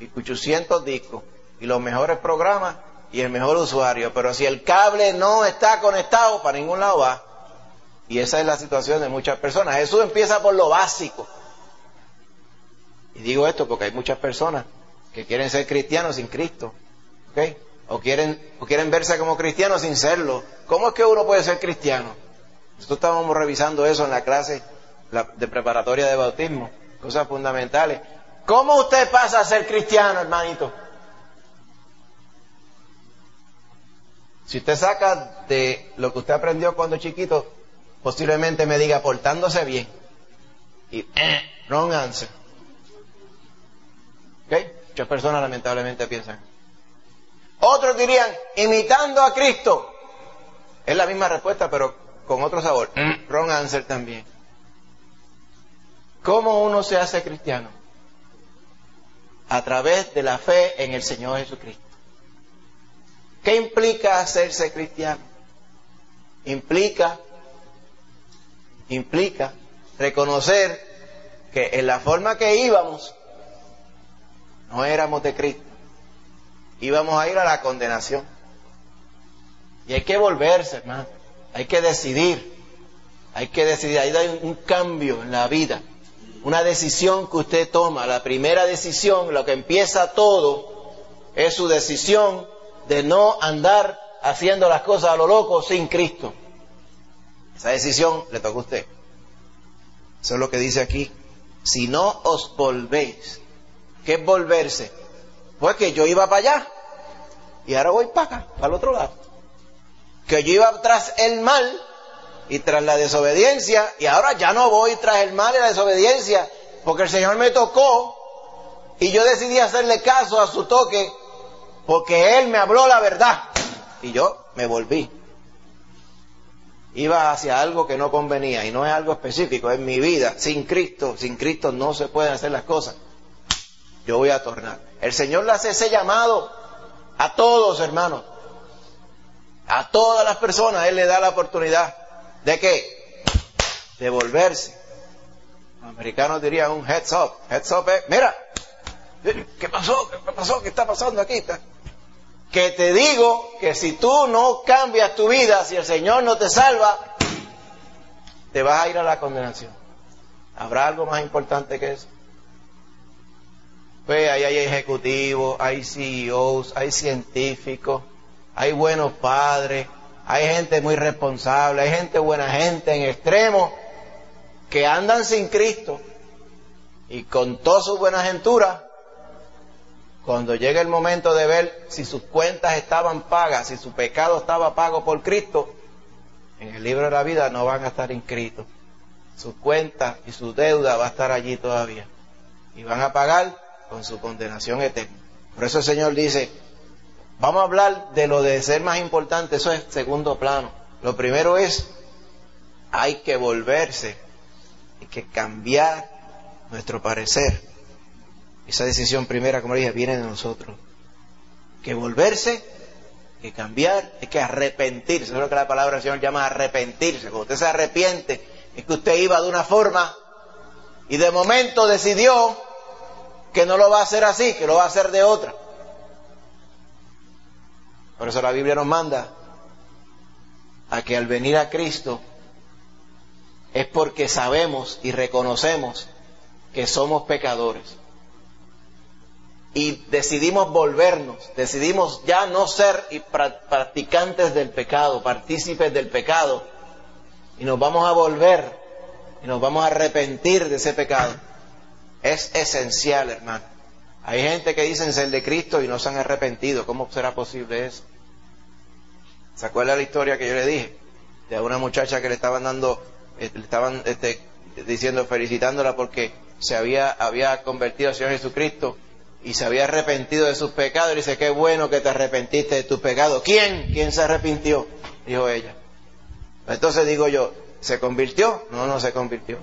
y ochocientos discos y los mejores programas y el mejor usuario, pero si el cable no está conectado, para ningún lado va. Y esa es la situación de muchas personas. Jesús empieza por lo básico. Y digo esto porque hay muchas personas que quieren ser cristianos sin Cristo, ¿okay? O quieren, o quieren verse como cristianos sin serlo. ¿Cómo es que uno puede ser cristiano? Nosotros estábamos revisando eso en la clase de preparatoria de bautismo, cosas fundamentales. ¿Cómo usted pasa a ser cristiano, hermanito? Si usted saca de lo que usted aprendió cuando chiquito, posiblemente me diga portándose bien. Y eh, wrong answer. ¿Ok? Muchas personas lamentablemente piensan. Otros dirían, imitando a Cristo. Es la misma respuesta, pero con otro sabor. Mm. Wrong answer también. ¿Cómo uno se hace cristiano? A través de la fe en el Señor Jesucristo. ¿Qué implica hacerse cristiano? Implica, implica reconocer que en la forma que íbamos, no éramos de Cristo. Íbamos a ir a la condenación. Y hay que volverse, hermano. Hay que decidir. Hay que decidir. Hay un cambio en la vida. Una decisión que usted toma. La primera decisión, lo que empieza todo, es su decisión de no andar haciendo las cosas a lo loco sin Cristo. Esa decisión le toca a usted. Eso es lo que dice aquí. Si no os volvéis. ¿Qué es volverse? Pues que yo iba para allá y ahora voy para acá, para el otro lado. Que yo iba tras el mal y tras la desobediencia y ahora ya no voy tras el mal y la desobediencia porque el Señor me tocó y yo decidí hacerle caso a su toque porque Él me habló la verdad y yo me volví. Iba hacia algo que no convenía y no es algo específico, es mi vida. Sin Cristo, sin Cristo no se pueden hacer las cosas. Yo voy a tornar. El Señor le hace ese llamado a todos, hermanos. A todas las personas Él le da la oportunidad. ¿De qué? De volverse. Los americanos dirían un heads up. Heads up es, mira, ¿qué pasó? ¿Qué pasó? ¿Qué está pasando aquí? Que te digo que si tú no cambias tu vida, si el Señor no te salva, te vas a ir a la condenación. ¿Habrá algo más importante que eso? Pues ahí hay ejecutivos, hay C E Os, hay científicos, hay buenos padres, hay gente muy responsable, hay gente buena gente en extremo que andan sin Cristo y con toda su buena aventura, cuando llega el momento de ver si sus cuentas estaban pagas, si su pecado estaba pago por Cristo, en el libro de la vida no van a estar inscritos. Su cuenta y su deuda va a estar allí todavía y van a pagar con su condenación eterna. Por eso el Señor dice, vamos a hablar de lo de ser más importante, eso es segundo plano. Lo primero es, hay que volverse, hay que cambiar nuestro parecer. Esa decisión primera, como dije, viene de nosotros. Hay que volverse, hay que cambiar, hay que arrepentirse. Eso es lo que la palabra del Señor llama arrepentirse. Cuando usted se arrepiente, es que usted iba de una forma y de momento decidió que no lo va a hacer así, que lo va a hacer de otra. Por eso la Biblia nos manda a que al venir a Cristo es porque sabemos y reconocemos que somos pecadores. Y decidimos volvernos, decidimos ya no ser practicantes del pecado, partícipes del pecado, y nos vamos a volver y nos vamos a arrepentir de ese pecado. Es esencial, hermano. Hay gente que dicen ser de Cristo y no se han arrepentido. ¿Cómo será posible eso? ¿Se acuerda la historia que yo le dije? De una muchacha que le estaban dando, eh, le estaban este, diciendo, felicitándola porque se había, había convertido al Señor Jesucristo y se había arrepentido de sus pecados. Y dice, qué bueno que te arrepentiste de tus pecados. ¿Quién? ¿Quién se arrepintió? Dijo ella. Entonces digo yo, ¿se convirtió? No, no se convirtió.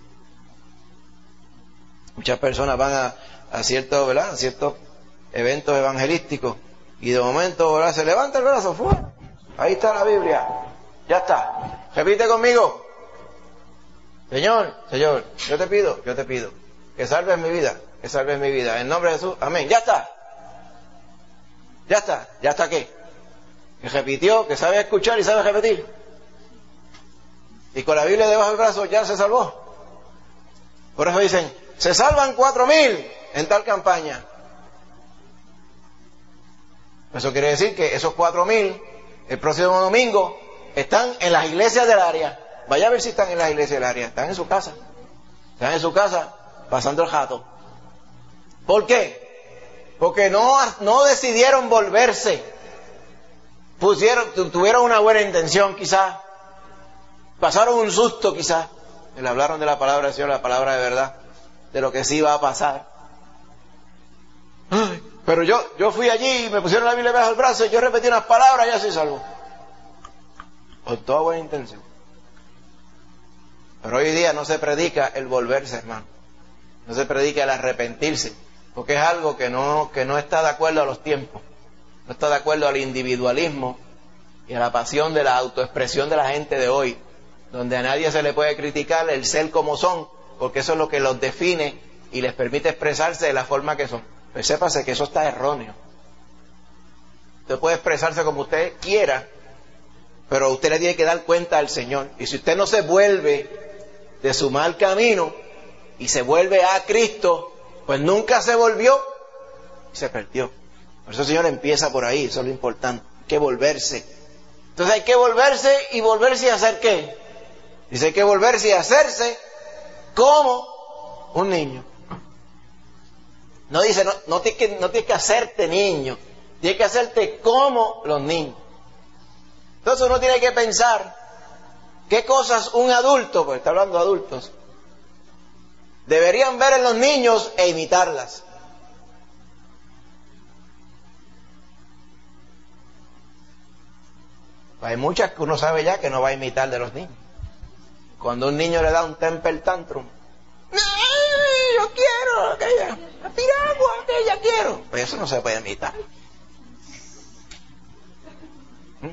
Muchas personas van a, a ciertos, ¿verdad? A ciertos eventos evangelísticos y de momento, ¿verdad? Se levanta el brazo, ¡fua! Ahí está la Biblia, ya está. Repite conmigo. Señor, Señor, yo te pido, yo te pido que salves mi vida. que salves mi vida. En nombre de Jesús, amén. Ya está. Ya está. ¿Ya está qué? Que repitió, que sabe escuchar y sabe repetir. Y con la Biblia debajo del brazo ya se salvó. Por eso dicen, se salvan cuatro mil en tal campaña. Eso quiere decir que esos cuatro mil, el próximo domingo, están en las iglesias del área. Vaya a ver si están en las iglesias del área. Están en su casa. Están en su casa pasando el jato. ¿Por qué? Porque no, no decidieron volverse. Pusieron, tuvieron una buena intención quizás. Pasaron un susto quizás. Le hablaron de la palabra del Señor, la palabra de verdad. De lo que sí iba a pasar. Ay, pero yo, yo fui allí y me pusieron la Biblia bajo el brazo y yo repetí unas palabras y ya soy salvo. Con toda buena intención. Pero hoy día no se predica el volverse, hermano. No se predica el arrepentirse. Porque es algo que no, que no está de acuerdo a los tiempos. No está de acuerdo al individualismo y a la pasión de la autoexpresión de la gente de hoy. Donde a nadie se le puede criticar el ser como son. Porque eso es lo que los define y les permite expresarse de la forma que son. Pues sépase que eso está erróneo. Usted puede expresarse como usted quiera, pero usted le tiene que dar cuenta al Señor. Y si usted no se vuelve de su mal camino y se vuelve a Cristo, pues nunca se volvió y se perdió. Por eso el Señor empieza por ahí, eso es lo importante. Hay que volverse. Entonces hay que volverse y volverse y hacer ¿qué? Dice hay que volverse y hacerse como un niño. No dice, no, no, tienes que, no tienes que hacerte niño, tienes que hacerte como los niños. Entonces uno tiene que pensar qué cosas un adulto, porque está hablando de adultos, deberían ver en los niños e imitarlas. Hay muchas que uno sabe ya que no va a imitar de los niños. Cuando un niño le da un temper tantrum, ¡ay, yo quiero aquella! ¡Tira agua, aquella quiero! Pues eso no se puede imitar. ¿Mm?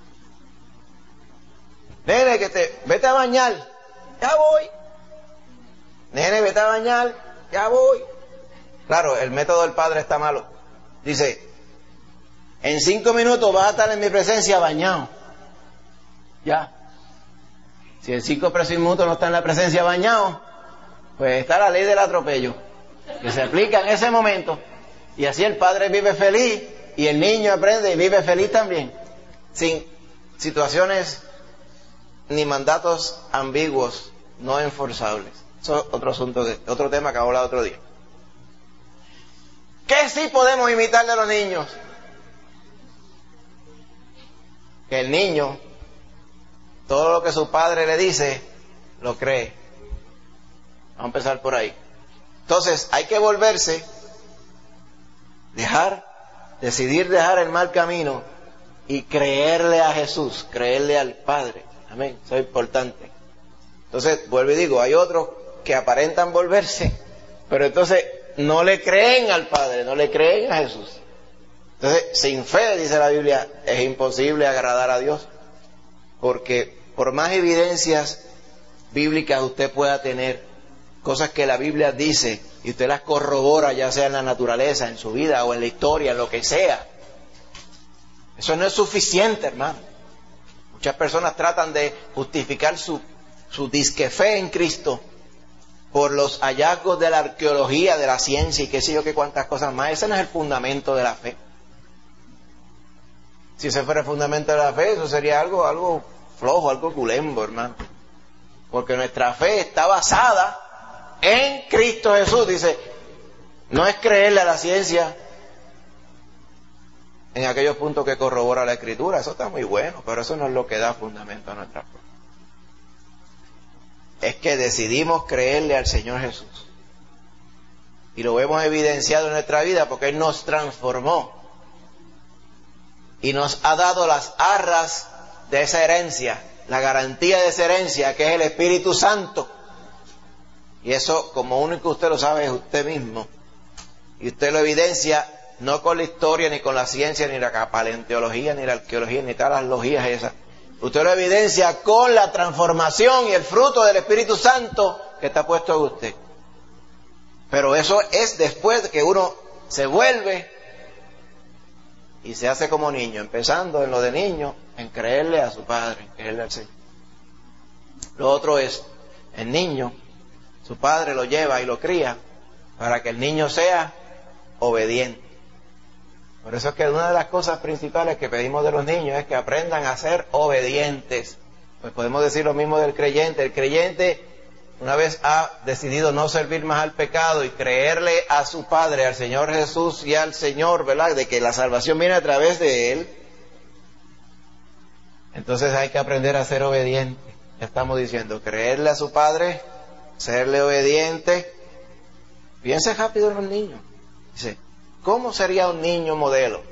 Nene, que te, vete a bañar, ya voy. Nene, vete a bañar, ya voy. Claro, el método del padre está malo. Dice, en cinco minutos vas a estar en mi presencia bañado. Ya. Si en cinco minutos no está en la presencia bañado, pues está la ley del atropello, que se aplica en ese momento. Y así el padre vive feliz y el niño aprende y vive feliz también. Sin situaciones ni mandatos ambiguos, no enforzables. Eso es otro asunto, de, otro tema que vamos a hablar otro día. ¿Qué sí podemos imitar de los niños? Que el niño, todo lo que su padre le dice, lo cree. Vamos a empezar por ahí. Entonces, hay que volverse, dejar, decidir dejar el mal camino y creerle a Jesús, creerle al Padre. Amén, eso es importante. Entonces, vuelvo y digo, hay otros que aparentan volverse, pero entonces no le creen al Padre, no le creen a Jesús. Entonces, sin fe, dice la Biblia, es imposible agradar a Dios, porque por más evidencias bíblicas usted pueda tener, cosas que la Biblia dice, y usted las corrobora, ya sea en la naturaleza, en su vida, o en la historia, en lo que sea, eso no es suficiente, hermano. Muchas personas tratan de justificar su, su disque fe en Cristo por los hallazgos de la arqueología, de la ciencia y qué sé yo qué cuántas cosas más. Ese no es el fundamento de la fe. Si ese fuera el fundamento de la fe, eso sería algo, algo flojo, algo culembo, hermano. Porque nuestra fe está basada en Cristo Jesús. Dice, no es creerle a la ciencia en aquellos puntos que corrobora la Escritura. Eso está muy bueno, pero eso no es lo que da fundamento a nuestra fe. Es que decidimos creerle al Señor Jesús. Y lo hemos evidenciado en nuestra vida porque Él nos transformó. Y nos ha dado las arras de esa herencia, la garantía de esa herencia, que es el Espíritu Santo. Y eso, como único usted lo sabe, es usted mismo. Y usted lo evidencia no con la historia, ni con la ciencia, ni la paleontología, ni la arqueología, ni todas las logías esas. Usted lo evidencia con la transformación y el fruto del Espíritu Santo que está puesto en usted. Pero eso es después de que uno se vuelve y se hace como niño, empezando en lo de niño, en creerle a su padre, en creerle al Señor. Lo otro es, el niño, su padre lo lleva y lo cría para que el niño sea obediente. Por eso es que una de las cosas principales que pedimos de los niños es que aprendan a ser obedientes. Pues podemos decir lo mismo del creyente. El creyente, una vez ha decidido no servir más al pecado y creerle a su Padre, al Señor Jesús y al Señor, ¿verdad?, de que la salvación viene a través de Él, entonces hay que aprender a ser obediente. Ya estamos diciendo, creerle a su Padre, serle obediente. Piense rápido en los niños. Dice, ¿cómo sería un niño modelo?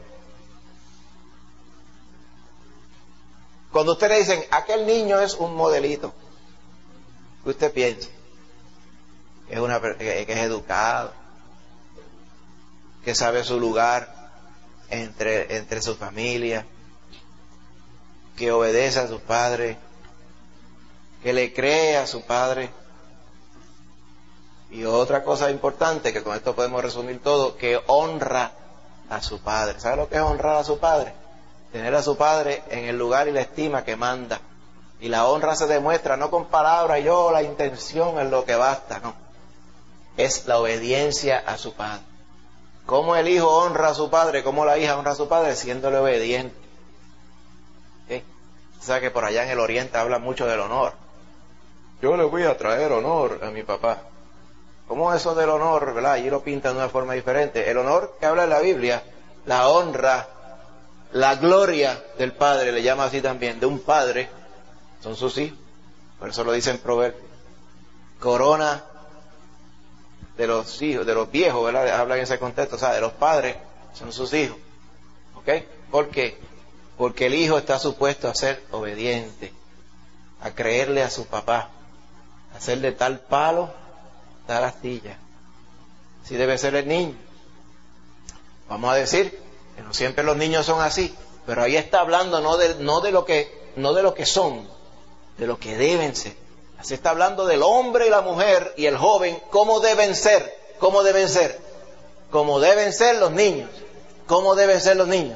Cuando usted le dicen, aquel niño es un modelito, ¿qué usted piensa? Que es, una, que es educado, que sabe su lugar entre, entre su familia, que obedece a su padre, que le cree a su padre. Y otra cosa importante, que con esto podemos resumir todo, que honra a su padre. ¿Sabe lo que es honrar a su padre? Tener a su padre en el lugar y la estima que manda. Y la honra se demuestra no con palabras, yo la intención es lo que basta, no. Es la obediencia a su padre. ¿Cómo el hijo honra a su padre? ¿Cómo la hija honra a su padre? Siéndole obediente. ¿Sí? O sea que por allá en el oriente habla mucho del honor. Yo le voy a traer honor a mi papá. ¿Cómo eso del honor, verdad? Allí lo pintan de una forma diferente. El honor que habla en la Biblia, la honra, la gloria del padre, le llama así también, de un padre, son sus hijos. Por eso lo dice en Proverbios. Corona de los hijos, de los viejos, ¿verdad? Habla en ese contexto, o sea, de los padres, son sus hijos. ¿Ok? ¿Por qué? Porque el hijo está supuesto a ser obediente, a creerle a su papá, a hacer de tal palo tal astilla. Así debe ser el niño. Vamos a decir que no siempre los niños son así, pero ahí está hablando no de, no de lo que, no de lo que son, de lo que deben ser. Así está hablando del hombre y la mujer y el joven, cómo deben ser, cómo deben ser, cómo deben ser los niños, cómo deben ser los niños.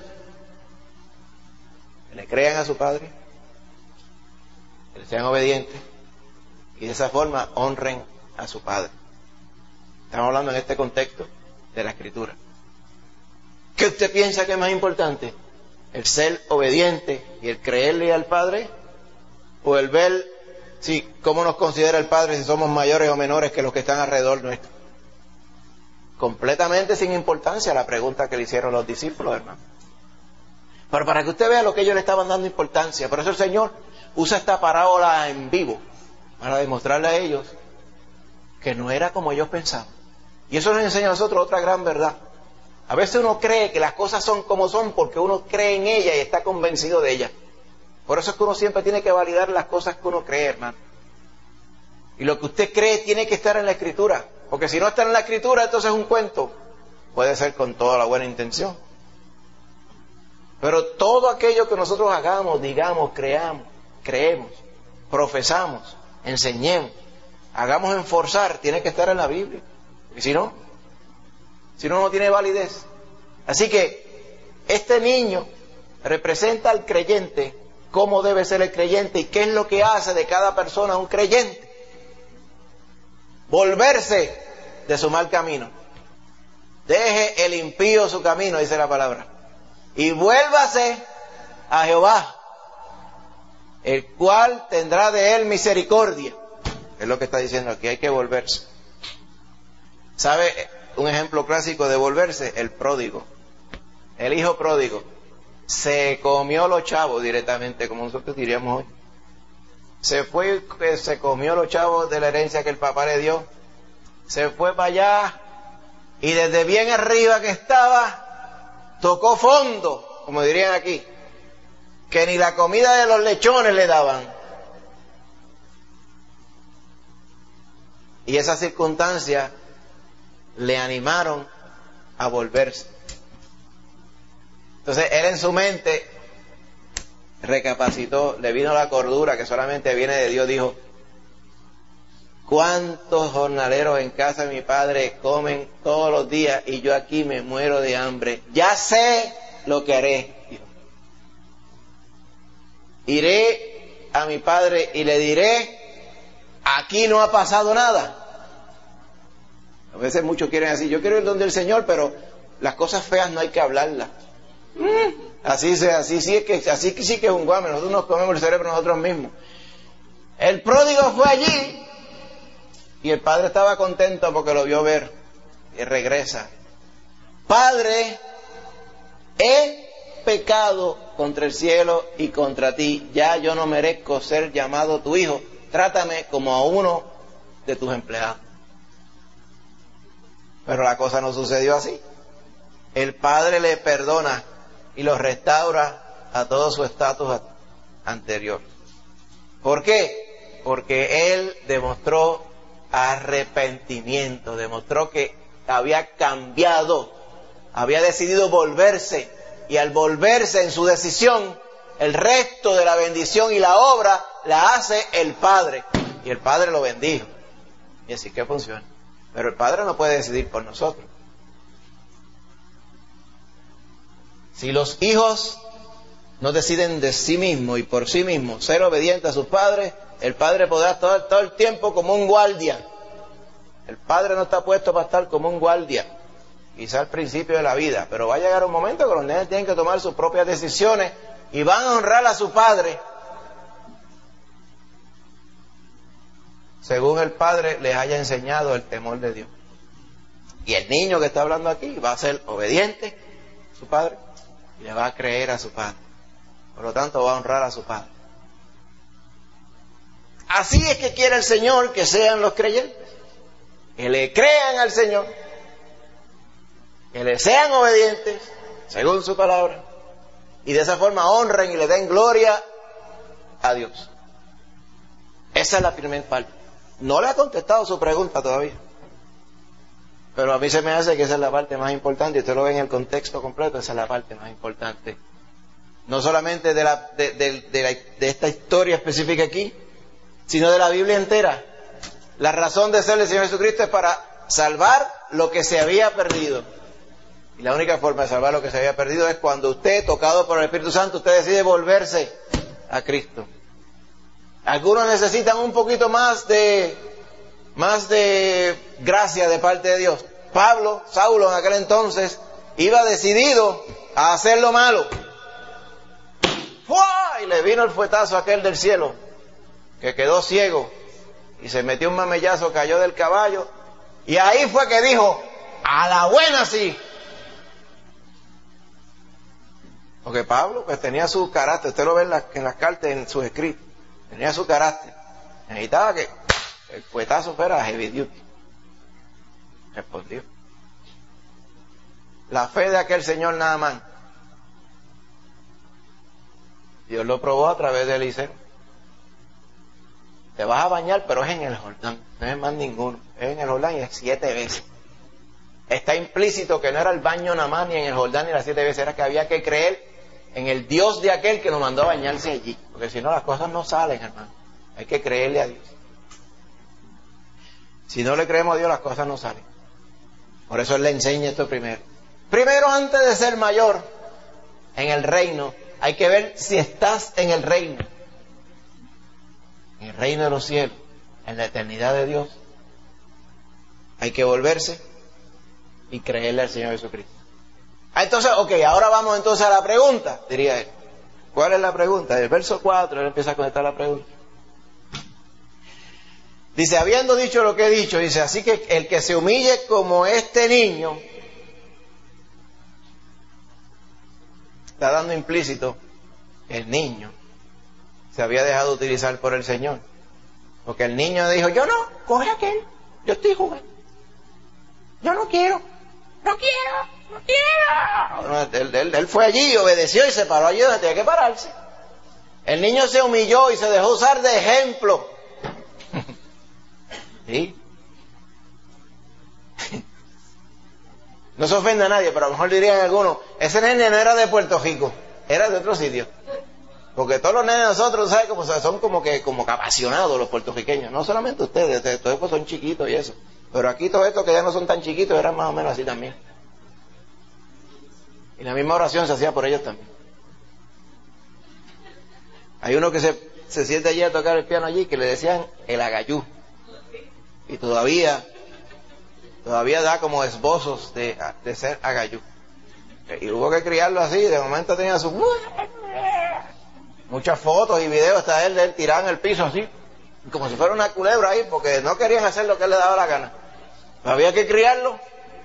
Que le crean a su padre, que le sean obedientes y de esa forma honren a su padre. Estamos hablando en este contexto de la Escritura. ¿Qué usted piensa que es más importante? ¿El ser obediente y el creerle al Padre? ¿O el ver sí, cómo nos considera el Padre si somos mayores o menores que los que están alrededor nuestro? Completamente sin importancia la pregunta que le hicieron los discípulos, hermano. Pero para que usted vea lo que ellos le estaban dando importancia. Por eso el Señor usa esta parábola en vivo para demostrarle a ellos que no era como ellos pensaban. Y eso nos enseña a nosotros otra gran verdad. A veces uno cree que las cosas son como son porque uno cree en ellas y está convencido de ellas. Por eso es que uno siempre tiene que validar las cosas que uno cree, hermano. Y lo que usted cree tiene que estar en la Escritura. Porque si no está en la Escritura, entonces es un cuento. Puede ser con toda la buena intención. Pero todo aquello que nosotros hagamos, digamos, creamos, creemos, profesamos, enseñemos, hagamos enforzar, tiene que estar en la Biblia. Y si no, si no, no tiene validez. Así que este niño representa al creyente, cómo debe ser el creyente y qué es lo que hace de cada persona un creyente. Volverse de su mal camino. Deje el impío su camino, dice la palabra, y vuélvase a Jehová, el cual tendrá de él misericordia. Es lo que está diciendo aquí, hay que volverse. ¿Sabe un ejemplo clásico de volverse? El pródigo. El hijo pródigo se comió los chavos directamente, como nosotros diríamos hoy. Se fue, se comió los chavos de la herencia que el papá le dio. Se fue para allá y desde bien arriba que estaba, tocó fondo, como dirían aquí, que ni la comida de los lechones le daban. Y esas circunstancias le animaron a volverse. Entonces él en su mente recapacitó, le vino la cordura que solamente viene de Dios, dijo, ¿Cuántos jornaleros en casa de mi padre comen todos los días y yo aquí me muero de hambre? Ya sé lo que haré. Iré a mi padre y le diré, aquí no ha pasado nada. A veces muchos quieren decir, yo quiero ir donde el Señor, pero las cosas feas no hay que hablarlas. Así, se, así, sí es que, así que sí que es un guame, nosotros nos comemos el cerebro nosotros mismos. El pródigo fue allí y el padre estaba contento porque lo vio ver y regresa. Padre, he pecado contra el cielo y contra ti, ya yo no merezco ser llamado tu hijo, trátame como a uno de tus empleados. Pero la cosa no sucedió así. El padre le perdona y lo restaura a todo su estatus anterior. ¿Por qué? Porque él demostró arrepentimiento, demostró que había cambiado, había decidido volverse, y al volverse en su decisión, el resto de la bendición y la obra la hace el Padre, y el Padre lo bendijo. Y así que funciona. Pero el Padre no puede decidir por nosotros. Si los hijos no deciden de sí mismos y por sí mismos ser obedientes a sus padres, el padre podrá estar todo el tiempo como un guardia. El padre no está puesto para estar como un guardia, quizá al principio de la vida, pero va a llegar un momento que los nenes tienen que tomar sus propias decisiones y van a honrar a su padre según el padre les haya enseñado el temor de Dios. Y el niño que está hablando aquí va a ser obediente a su padre y le va a creer a su padre. Por lo tanto, va a honrar a su padre. Así es que quiere el Señor que sean los creyentes, que le crean al Señor, que le sean obedientes según su palabra, y de esa forma honren y le den gloria a Dios. Esa es la primera parte. No le ha contestado su pregunta todavía, pero a mí se me hace que esa es la parte más importante, y usted lo ve en el contexto completo, esa es la parte más importante. No solamente de, la, de, de, de, la, de esta historia específica aquí, sino de la Biblia entera. La razón de ser del Señor Jesucristo es para salvar lo que se había perdido. Y la única forma de salvar lo que se había perdido es cuando usted, tocado por el Espíritu Santo, usted decide volverse a Cristo. Algunos necesitan un poquito más de, más de gracia de parte de Dios. Pablo, Saulo en aquel entonces, iba decidido a hacer lo malo. ¡Fua! Y le vino el fuetazo aquel del cielo, que quedó ciego y se metió un mamellazo, cayó del caballo, y ahí fue que dijo, a la buena sí. Porque Pablo pues tenía su carácter, usted lo ve en, la, en las cartas, en sus escritos, tenía su carácter, necesitaba que el fuetazo fuera heavy duty. Respondió. La fe de aquel señor nada más, Dios lo probó a través de Eliseo. Te vas a bañar, pero es en el Jordán, no es más ninguno, es en el Jordán y es siete veces. Está implícito que no era el baño nada más ni en el Jordán ni las siete veces, era que había que creer en el Dios de aquel que nos mandó a bañarse allí, porque si no las cosas no salen, hermano. Hay que creerle a Dios. Si no le creemos a Dios, las cosas no salen. Por eso Él le enseña esto primero. Primero, antes de ser mayor en el reino, hay que ver si estás en el reino, en el reino de los cielos, en la eternidad de Dios. Hay que volverse y creerle al Señor Jesucristo. Ah, entonces, ok, ahora vamos entonces a la pregunta, diría él. ¿Cuál es la pregunta? Del verso cuatro, él empieza a contestar la pregunta. Dice, habiendo dicho lo que he dicho, dice, así que el que se humille como este niño, está dando implícito, el niño se había dejado utilizar por el Señor. Porque el niño dijo, yo no, coge aquel, yo estoy jugando. Yo no quiero, no quiero, no quiero. Él, él, él fue allí, obedeció y se paró allí donde tenía que pararse. El niño se humilló y se dejó usar de ejemplo. ¿Sí? No se ofende a nadie, pero a lo mejor dirían algunos, ese nene no era de Puerto Rico, era de otro sitio. Porque todos los nenes de nosotros, ¿sabes? Como, son como que como que apasionados los puertorriqueños. No solamente ustedes, ustedes todos estos son chiquitos y eso. Pero aquí todos estos que ya no son tan chiquitos eran más o menos así también. Y la misma oración se hacía por ellos también. Hay uno que se, se siente allí a tocar el piano allí, que le decían el agayú. Y todavía, todavía da como esbozos de, de ser agayú. Y hubo que criarlo así, de momento tenía su... muchas fotos y videos hasta él, de él tirado en el piso así, como si fuera una culebra ahí, porque no querían hacer lo que él le daba la gana. Había que criarlo.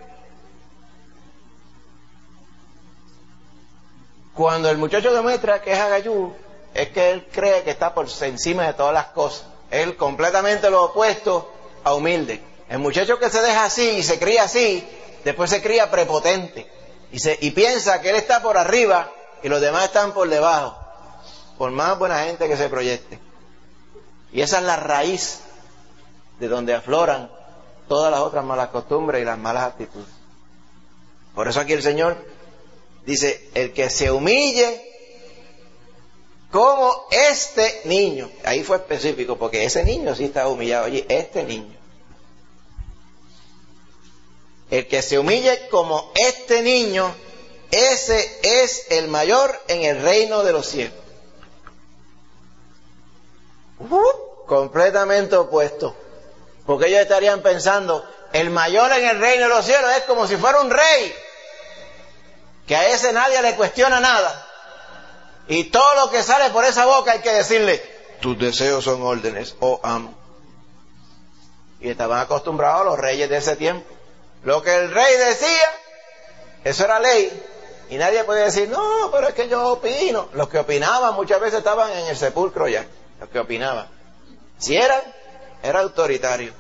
Cuando el muchacho demuestra que es agayú, es que él cree que está por encima de todas las cosas. Él completamente lo opuesto a humilde. El muchacho que se deja así y se cría así, después se cría prepotente. Y, se, y piensa que él está por arriba y los demás están por debajo. Por más buena gente que se proyecte. Y esa es la raíz de donde afloran todas las otras malas costumbres y las malas actitudes. Por eso aquí el Señor dice, el que se humille como este niño. Ahí fue específico, porque ese niño sí estaba humillado. Oye, este niño. El que se humille como este niño, ese es el mayor en el reino de los cielos. Uh, completamente opuesto. Porque ellos estarían pensando, el mayor en el reino de los cielos es como si fuera un rey, que a ese nadie le cuestiona nada. Y todo lo que sale por esa boca hay que decirle, tus deseos son órdenes, oh amo. Y estaban acostumbrados los reyes de ese tiempo. Lo que el rey decía, eso era ley. Y nadie podía decir, no, pero es que yo opino. Los que opinaban muchas veces estaban en el sepulcro ya. Los que opinaban. Si eran, era autoritario.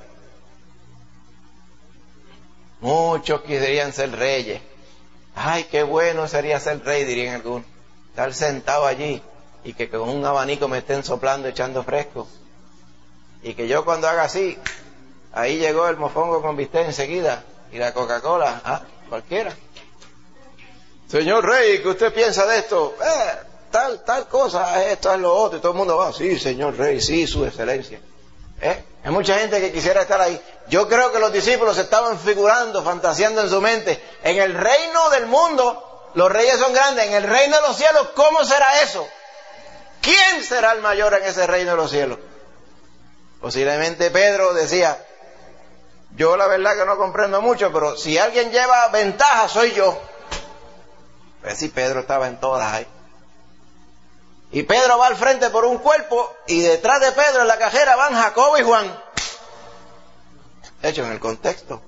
Muchos querían ser reyes. Ay, qué bueno sería ser rey, dirían algunos. Estar sentado allí y que con un abanico me estén soplando, echando fresco. Y que yo cuando haga así, ahí llegó el mofongo con bistec enseguida. Y la Coca-Cola, ah, cualquiera. Señor rey, ¿qué usted piensa de esto? Eh, tal, tal cosa, esto es lo otro. Y todo el mundo va, sí, señor rey, sí, su excelencia. ¿Eh? Hay mucha gente que quisiera estar ahí. Yo creo que los discípulos estaban figurando, fantaseando en su mente. En el reino del mundo, los reyes son grandes. En el reino de los cielos, ¿cómo será eso? ¿Quién será el mayor en ese reino de los cielos? Posiblemente Pedro decía, yo la verdad que no comprendo mucho, pero si alguien lleva ventaja, soy yo. Pues sí, Pedro estaba en todas ahí. Y Pedro va al frente por un cuerpo, y detrás de Pedro en la cajera van Jacobo y Juan. Hecho en el contexto.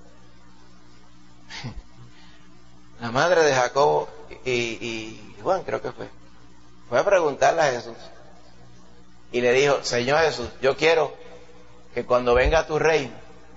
La madre de Jacobo y, y Juan, creo que fue, fue a preguntarle a Jesús. Y le dijo, Señor Jesús, yo quiero que cuando venga tu reino,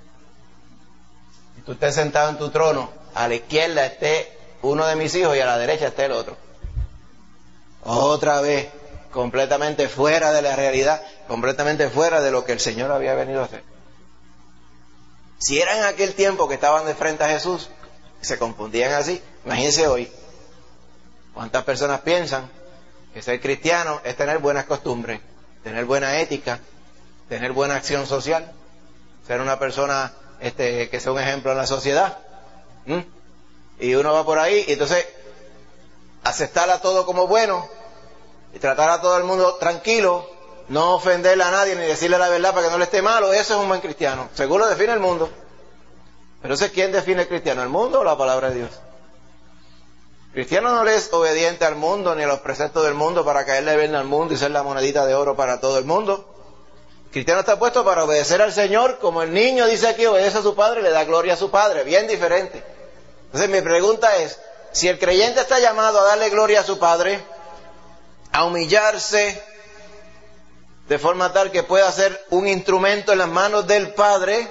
y tú estés sentado en tu trono, a la izquierda esté uno de mis hijos y a la derecha esté el otro. Otra vez, completamente fuera de la realidad, completamente fuera de lo que el Señor había venido a hacer. Si era en aquel tiempo que estaban de frente a Jesús, se confundían así, imagínense hoy. ¿Cuántas personas piensan que ser cristiano es tener buenas costumbres, tener buena ética, tener buena acción social, ser una persona este, que sea un ejemplo en la sociedad? ¿Mm? Y uno va por ahí y entonces aceptar a todo como bueno y tratar a todo el mundo tranquilo, no ofenderle a nadie ni decirle la verdad para que no le esté malo. Eso es un buen cristiano, según lo define el mundo. Pero entonces, ¿quién define el cristiano? ¿El mundo o la palabra de Dios? El cristiano no le es obediente al mundo ni a los preceptos del mundo para caerle bien al mundo y ser la monedita de oro para todo el mundo. El cristiano está puesto para obedecer al Señor, como el niño dice aquí, obedece a su padre y le da gloria a su padre, bien diferente. Entonces mi pregunta es, si el creyente está llamado a darle gloria a su padre, a humillarse de forma tal que pueda ser un instrumento en las manos del Padre,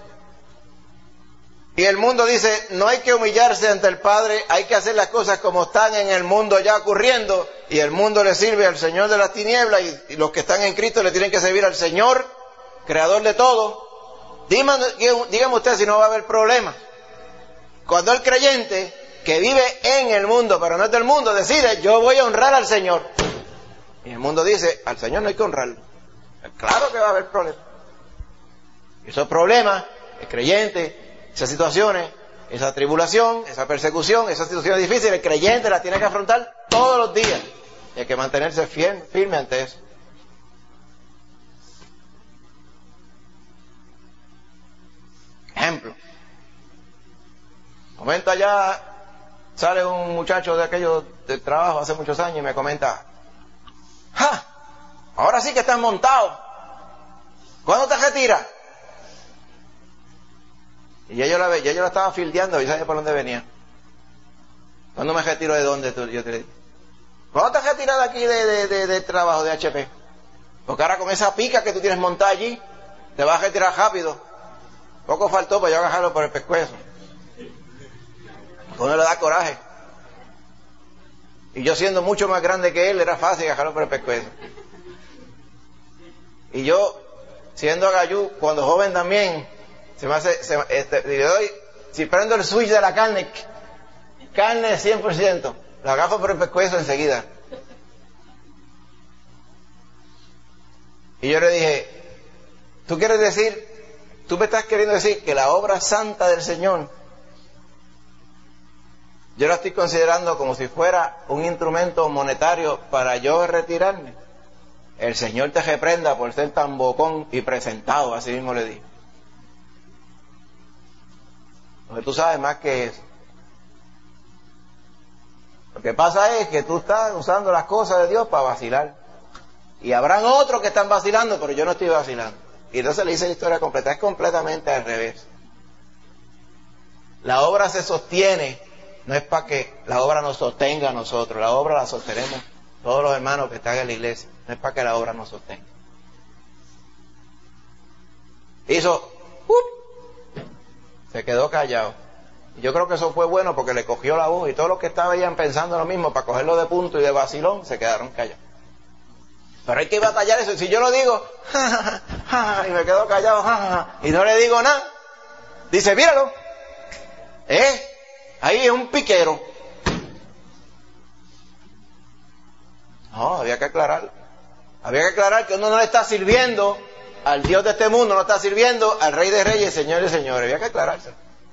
y el mundo dice, no hay que humillarse ante el Padre, hay que hacer las cosas como están en el mundo ya ocurriendo, y el mundo le sirve al Señor de las tinieblas, y, y los que están en Cristo le tienen que servir al Señor, creador de todo. Dígame, dígame usted si no va a haber problema. Cuando el creyente que vive en el mundo, pero no es del mundo, decide, yo voy a honrar al Señor. Y el mundo dice, al Señor no hay que honrarlo. Claro que va a haber problemas. Y esos problemas, el creyente, esas situaciones, esa tribulación, esa persecución, esas situaciones difíciles, el creyente las tiene que afrontar todos los días. Y hay que mantenerse fiel, firme ante eso. Ejemplo. Un momento allá sale un muchacho de aquellos del trabajo hace muchos años y me comenta, ¡ja! Ahora sí que estás montado. ¿Cuándo te retiras? Y ya yo la, ya yo la estaba fildeando y sabía por dónde venía. ¿Cuándo me retiro de dónde? Tú, yo te digo. ¿Cuándo te retiras de aquí de, de, de, de trabajo de H P? Porque ahora con esa pica que tú tienes montada allí, te vas a retirar rápido. Poco faltó para yo agarrarlo por el pescuezo. A uno le da coraje. Y yo siendo mucho más grande que él, era fácil agarrarlo por el pescuezo. Y yo, siendo agayú, cuando joven también, se me hace, se, este, le doy, si prendo el switch de la carne, carne cien por ciento, la agarro por el pescuezo enseguida. Y yo le dije, ¿tú quieres decir, tú me estás queriendo decir que la obra santa del Señor, yo la estoy considerando como si fuera un instrumento monetario para yo retirarme? El Señor te reprenda por ser tan bocón y presentado, así mismo le dije. Porque tú sabes más que eso. Lo que pasa es que tú estás usando las cosas de Dios para vacilar. Y habrán otros que están vacilando, pero yo no estoy vacilando. Y entonces le hice la historia completa. Es completamente al revés. La obra se sostiene, no es para que la obra nos sostenga a nosotros. La obra la sostenemos todos los hermanos que están en la iglesia. No es para que la obra nos sostenga. Hizo, ¡up! Se quedó callado. Y yo creo que eso fue bueno porque le cogió la voz y todos los que estaban pensando lo mismo para cogerlo de punto y de vacilón se quedaron callados. Pero hay que batallar eso. Si yo lo digo, ja, ja, ja, ja, y me quedo callado, ja, ja, ja, y no le digo nada, dice, míralo, ¿eh? Ahí es un piquero. No, había que aclarar. Había que aclarar que uno no le está sirviendo al Dios de este mundo, no está sirviendo al Rey de Reyes, Señor de Señores. Había que aclararse.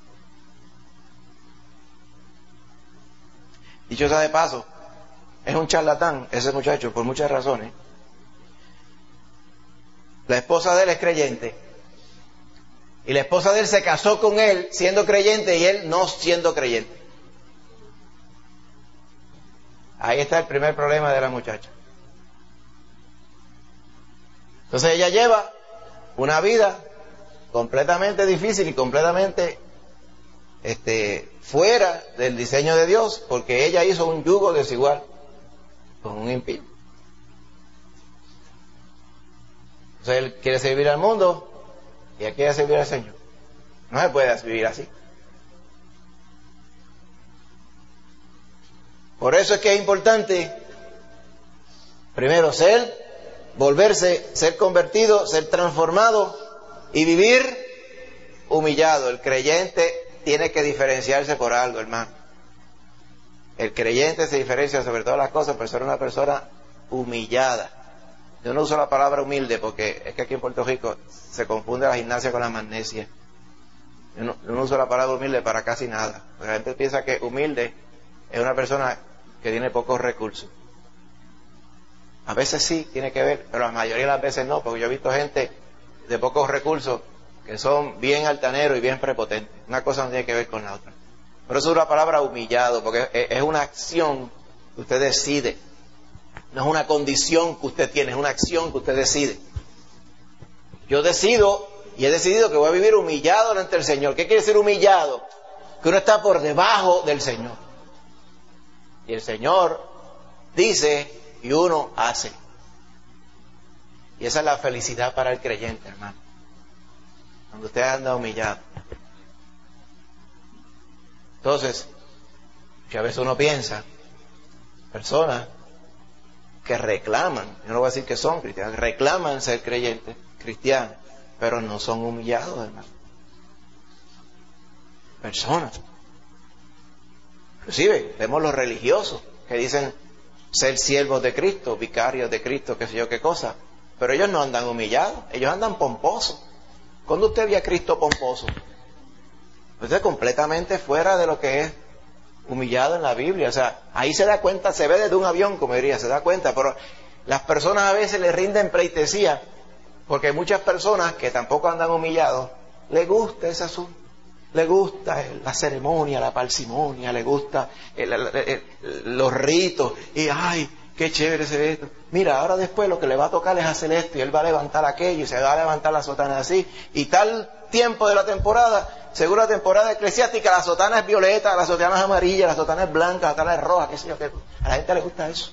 Dicho sea de paso, es un charlatán ese muchacho por muchas razones. La esposa de él es creyente. Y la esposa de él se casó con él siendo creyente y él no siendo creyente. Ahí está el primer problema de la muchacha. Entonces ella lleva una vida completamente difícil y completamente este, fuera del diseño de Dios, porque ella hizo un yugo desigual con un impío. Entonces él quiere servir al mundo y ella quiere servir al Señor. No se puede vivir así. Por eso es que es importante, primero, ser, volverse, ser convertido, ser transformado y vivir humillado. El creyente tiene que diferenciarse por algo, hermano. El creyente se diferencia sobre todas las cosas por ser una persona humillada. Yo no uso la palabra humilde porque es que aquí en Puerto Rico se confunde la gimnasia con la magnesia. Yo no, yo no uso la palabra humilde para casi nada. La gente piensa que humilde es una persona que tiene pocos recursos. A veces sí tiene que ver, pero la mayoría de las veces no, porque yo he visto gente de pocos recursos que son bien altaneros y bien prepotentes. Una cosa no tiene que ver con la otra. Por eso es la palabra humillado, porque es una acción que usted decide. No es una condición que usted tiene, es una acción que usted decide. Yo decido y he decidido que voy a vivir humillado ante el Señor. ¿Qué quiere decir humillado? Que uno está por debajo del Señor. Y el Señor dice y uno hace. Y esa es la felicidad para el creyente, hermano. Cuando usted anda humillado. Entonces, que a veces uno piensa, personas que reclaman, yo no voy a decir que son cristianos, reclaman ser creyentes, cristianos, pero no son humillados, hermano. Personas. Inclusive, vemos los religiosos que dicen ser siervos de Cristo, vicarios de Cristo, qué sé yo qué cosa. Pero ellos no andan humillados, ellos andan pomposos. ¿Cuándo usted vio a Cristo pomposo? Pues es completamente fuera de lo que es humillado en la Biblia. O sea, ahí se da cuenta, se ve desde un avión, como diría, se da cuenta. Pero las personas a veces le rinden pleitesía, porque hay muchas personas que tampoco andan humillados, les gusta ese asunto. Le gusta la ceremonia, la parsimonia, le gusta el, el, el, los ritos. Y ay, qué chévere se ve esto. Mira, ahora después lo que le va a tocar es hacer esto, y él va a levantar aquello, y se va a levantar la sotana así. Y tal tiempo de la temporada, según la temporada eclesiástica, la sotana es violeta, la sotana es amarilla, la sotana es blanca, la sotana es roja, qué sé yo qué. A la gente le gusta eso.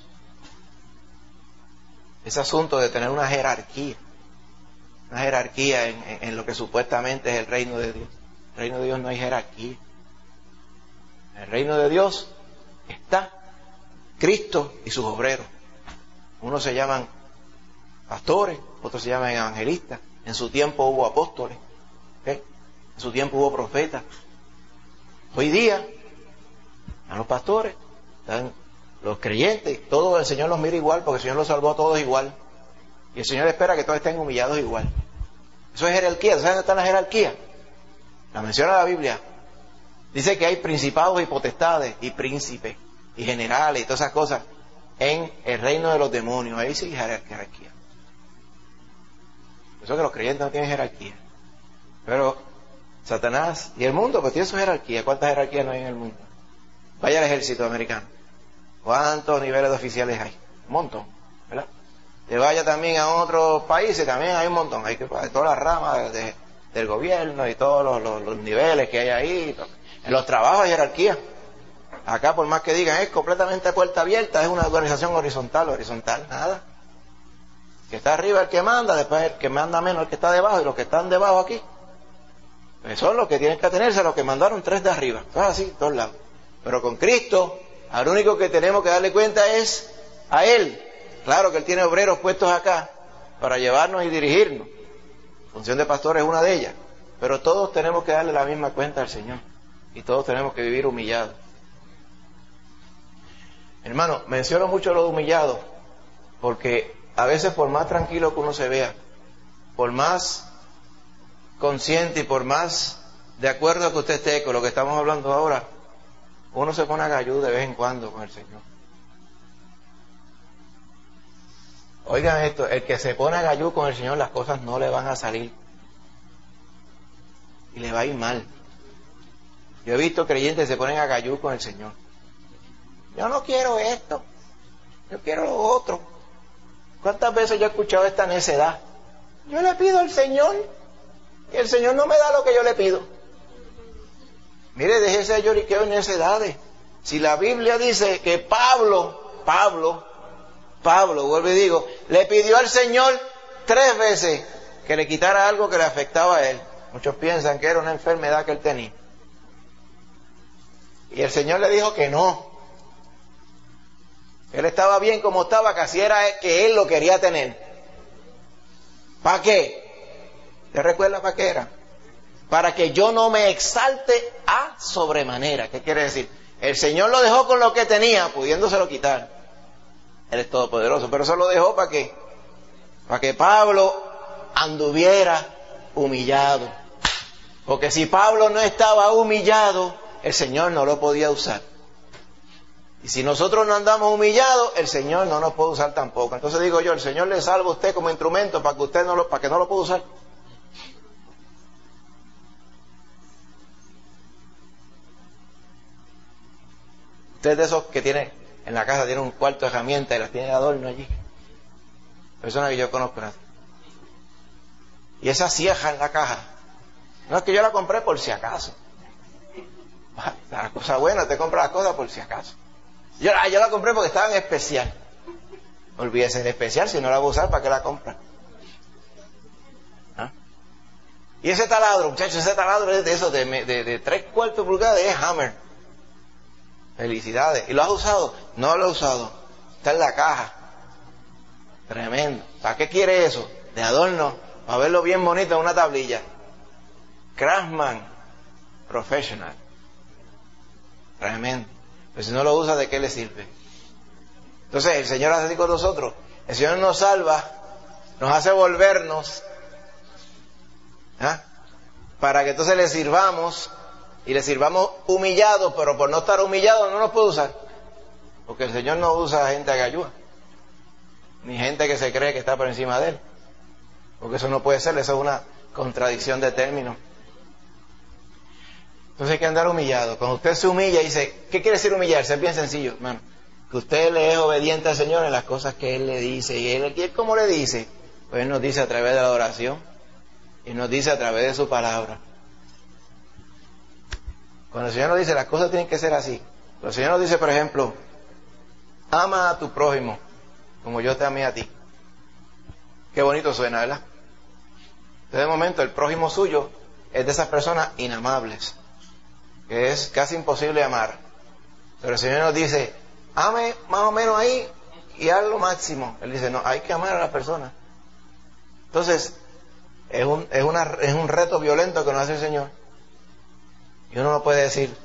Ese asunto de tener una jerarquía. Una jerarquía en, en, en lo que supuestamente es el reino de Dios. En el reino de Dios no hay jerarquía. En el reino de Dios está Cristo y sus obreros. Unos se llaman pastores, otros se llaman evangelistas. En su tiempo hubo apóstoles, ¿okay? En su tiempo hubo profetas. Hoy día están los pastores, están los creyentes. Todos el Señor los mira igual, porque el Señor los salvó a todos igual. Y el Señor espera que todos estén humillados igual. Eso es jerarquía. ¿Saben dónde está la jerarquía? La menciona la Biblia. Dice que hay principados y potestades y príncipes y generales y todas esas cosas en el reino de los demonios. Ahí sí hay jerarquía. Por eso que los creyentes no tienen jerarquía. Pero Satanás y el mundo pues tiene su jerarquía. ¿Cuántas jerarquías no hay en el mundo? Vaya al ejército americano. ¿Cuántos niveles de oficiales hay? Un montón, ¿verdad? Que vaya también a otros países, también hay un montón. Hay que de todas las ramas de, del gobierno y todos los, los, los niveles que hay ahí. En los trabajos hay jerarquía. Acá, por más que digan, es completamente puerta abierta, es una organización horizontal. Horizontal, nada. El que está arriba es el que manda, después el que manda menos el que está debajo, y los que están debajo aquí, pues son los que tienen que atenerse a los que mandaron tres de arriba. Eso es así, todos lados. Pero con Cristo, al único que tenemos que darle cuenta es a Él. Claro que Él tiene obreros puestos acá para llevarnos y dirigirnos. La función de pastor es una de ellas. Pero todos tenemos que darle la misma cuenta al Señor. Y todos tenemos que vivir humillados. Hermano, menciono mucho lo de humillado, porque a veces por más tranquilo que uno se vea, por más consciente y por más de acuerdo que usted esté con lo que estamos hablando ahora, uno se pone a gallú de vez en cuando con el Señor. Oigan esto, el que se pone a gallú con el Señor, las cosas no le van a salir. Y le va a ir mal. Yo he visto creyentes que se ponen a gallú con el Señor. Yo no quiero esto, yo quiero lo otro. ¿Cuántas veces yo he escuchado esta necedad? Yo le pido al Señor y el Señor no me da lo que yo le pido. Mire, déjese de lloriqueo y necedades. Si la Biblia dice que Pablo, Pablo, Pablo, vuelvo y digo, le pidió al Señor tres veces que le quitara algo que le afectaba a él. Muchos piensan que era una enfermedad que él tenía. Y el Señor le dijo que no. Él estaba bien como estaba, que así era que él lo quería tener. ¿Para qué? ¿Te recuerdas para qué era? Para que yo no me exalte a sobremanera. ¿Qué quiere decir? El Señor lo dejó con lo que tenía, pudiéndoselo quitar. Él es todopoderoso, pero eso lo dejó ¿para qué? Para que Pablo anduviera humillado. Porque si Pablo no estaba humillado, el Señor no lo podía usar. Y si nosotros no andamos humillados, el Señor no nos puede usar tampoco. Entonces digo yo, el Señor le salva a usted como instrumento para que usted no lo, para que no lo pueda usar. Usted es de esos que tiene en la casa, tiene un cuarto de herramientas y las tiene de adorno allí. Personas que yo conozco. Y esa cieja en la caja. No es que yo la compré por si acaso. La cosa buena, te compra las cosas por si acaso. Yo, yo la compré porque estaba en especial. Olvídese de especial, si no la voy a usar, ¿para qué la compra? ¿Ah? Y ese taladro, muchachos, ese taladro es de eso, de, de, de tres cuartos pulgadas, es Hammer. Felicidades. ¿Y lo has usado? No lo he usado. Está en la caja. Tremendo. ¿Para qué quiere eso? De adorno, para verlo bien bonito en una tablilla. Craftsman Professional. Tremendo. Pero si no lo usa, ¿de qué le sirve? Entonces el Señor hace así con nosotros. El Señor nos salva, nos hace volvernos, ¿ah?, para que entonces le sirvamos, y le sirvamos humillados, pero por no estar humillados no nos puede usar. Porque el Señor no usa gente agayúa, ni gente que se cree que está por encima de Él. Porque eso no puede ser, eso es una contradicción de términos. Entonces hay que andar humillado. Cuando usted se humilla y dice, ¿qué quiere decir humillarse? Es bien sencillo, hermano. Que usted le es obediente al Señor en las cosas que Él le dice. ¿Y Él, y él cómo le dice? Pues Él nos dice a través de la oración. Y nos dice a través de su palabra. Cuando el Señor nos dice, las cosas tienen que ser así. Cuando el Señor nos dice, por ejemplo, ama a tu prójimo como yo te amé a ti. Qué bonito suena, ¿verdad? Entonces, de momento, el prójimo suyo es de esas personas inamables, que es casi imposible amar. Pero el Señor nos dice, ame más o menos ahí y haz lo máximo. Él dice, no, hay que amar a la persona. Entonces, es un, es una, es un reto violento que nos hace el Señor. Y uno no puede decir,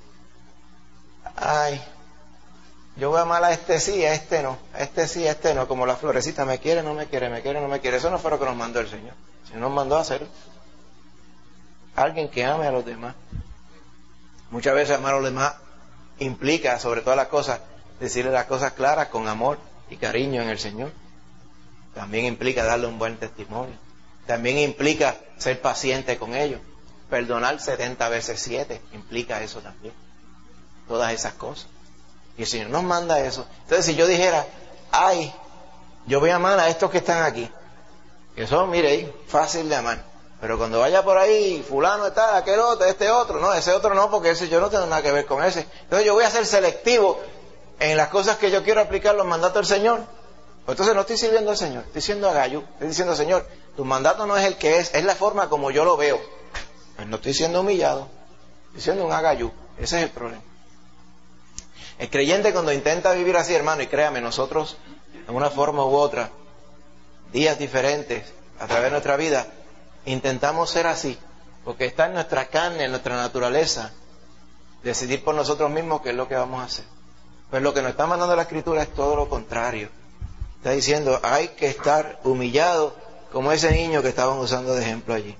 ay, yo voy a amar a este sí, a este no, a este sí, a este no, como la florecita, me quiere, no me quiere, me quiere, no me quiere. Eso no fue lo que nos mandó el Señor. El Señor nos mandó a hacer alguien que ame a los demás. Muchas veces amar a los demás implica, sobre todas las cosas, decirle las cosas claras con amor y cariño en el Señor. También implica darle un buen testimonio. También implica ser paciente con ellos. Perdonar setenta veces siete implica eso también. Todas esas cosas. Y el Señor nos manda eso. Entonces, si yo dijera, ay, yo voy a amar a estos que están aquí, que son, mire ahí, fácil de amar. Pero cuando vaya por ahí, fulano está, aquel otro, este otro, no, ese otro no, porque ese yo no tengo nada que ver con ese. Entonces yo voy a ser selectivo en las cosas que yo quiero aplicar los mandatos del Señor. Pues entonces no estoy sirviendo al Señor, estoy siendo agayú. Estoy diciendo, Señor, tu mandato no es el que es, es la forma como yo lo veo. Pues no estoy siendo humillado, estoy siendo un agayú. Ese es el problema. El creyente cuando intenta vivir así, hermano, y créame, nosotros, en una forma u otra, días diferentes, a través de nuestra vida, intentamos ser así, porque está en nuestra carne, en nuestra naturaleza, decidir por nosotros mismos qué es lo que vamos a hacer. Pues lo que nos está mandando la Escritura es todo lo contrario. Está diciendo, hay que estar humillado, como ese niño que estaban usando de ejemplo allí.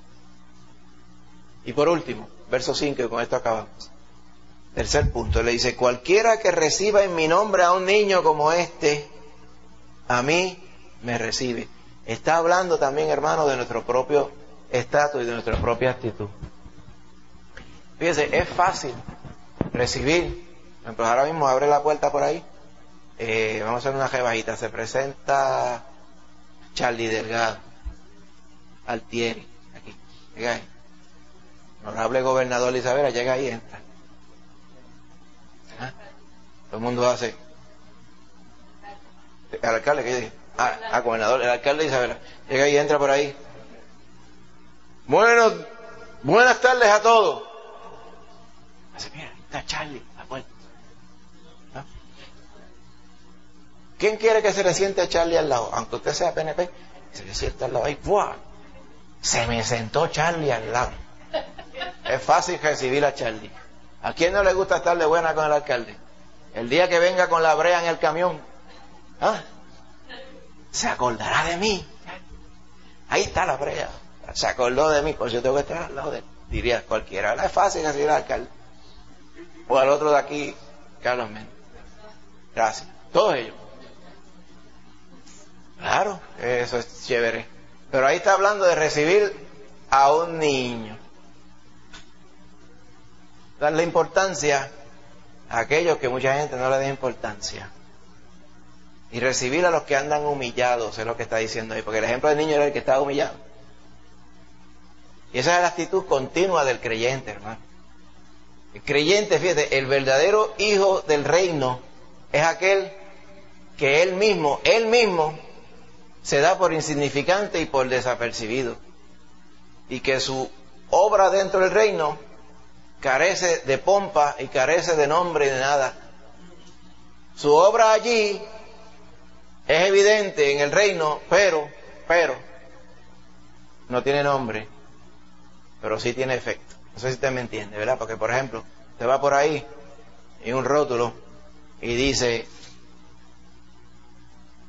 Y por último, verso cinco, y con esto acabamos. Tercer punto, le dice, cualquiera que reciba en mi nombre a un niño como este, a mí me recibe. Está hablando también, hermano, de nuestro propio estatus y de nuestra propia actitud. Fíjese, es fácil recibir. Por ejemplo, ahora mismo abre la puerta por ahí. Eh, vamos a hacer una rebajita. Se presenta Charlie Delgado, Altieri, aquí. Llega ahí. Honorable gobernador Isabela, llega ahí y entra. ¿Ah? Todo el mundo hace. El alcalde, ¿qué dice? Ah, ah, gobernador, el alcalde de Isabela. Llega y entra por ahí. Bueno, buenas tardes a todos. Dice, mira, está Charlie, la puerta. ¿No? ¿Quién quiere que se le siente a Charlie al lado? Aunque usted sea P N P, se le sienta al lado ahí. ¡Buah! Se me sentó Charlie al lado. Es fácil recibir a Charlie. ¿A quién no le gusta estar de buena con el alcalde? El día que venga con la brea en el camión, ¿ah? Se acordará de mí. Ahí está la brea. Se acordó de mí, pues yo tengo que estar al lado de él. Diría cualquiera. Es fácil recibir al alcalde. O al otro de aquí, Carlos Méndez. Gracias. Todos ellos. Claro, eso es chévere. Pero ahí está hablando de recibir a un niño. Darle importancia a aquellos que mucha gente no le da importancia. Y recibir a los que andan humillados, es lo que está diciendo ahí. Porque el ejemplo del niño era el que estaba humillado. Y esa es la actitud continua del creyente, hermano. El creyente, fíjate, el verdadero hijo del reino es aquel que él mismo, él mismo, se da por insignificante y por desapercibido. Y que su obra dentro del reino carece de pompa y carece de nombre y de nada. Su obra allí es evidente en el reino, pero, pero, no tiene nombre, pero sí tiene efecto. No sé si usted me entiende, ¿verdad? Porque, por ejemplo, usted va por ahí y un rótulo y dice,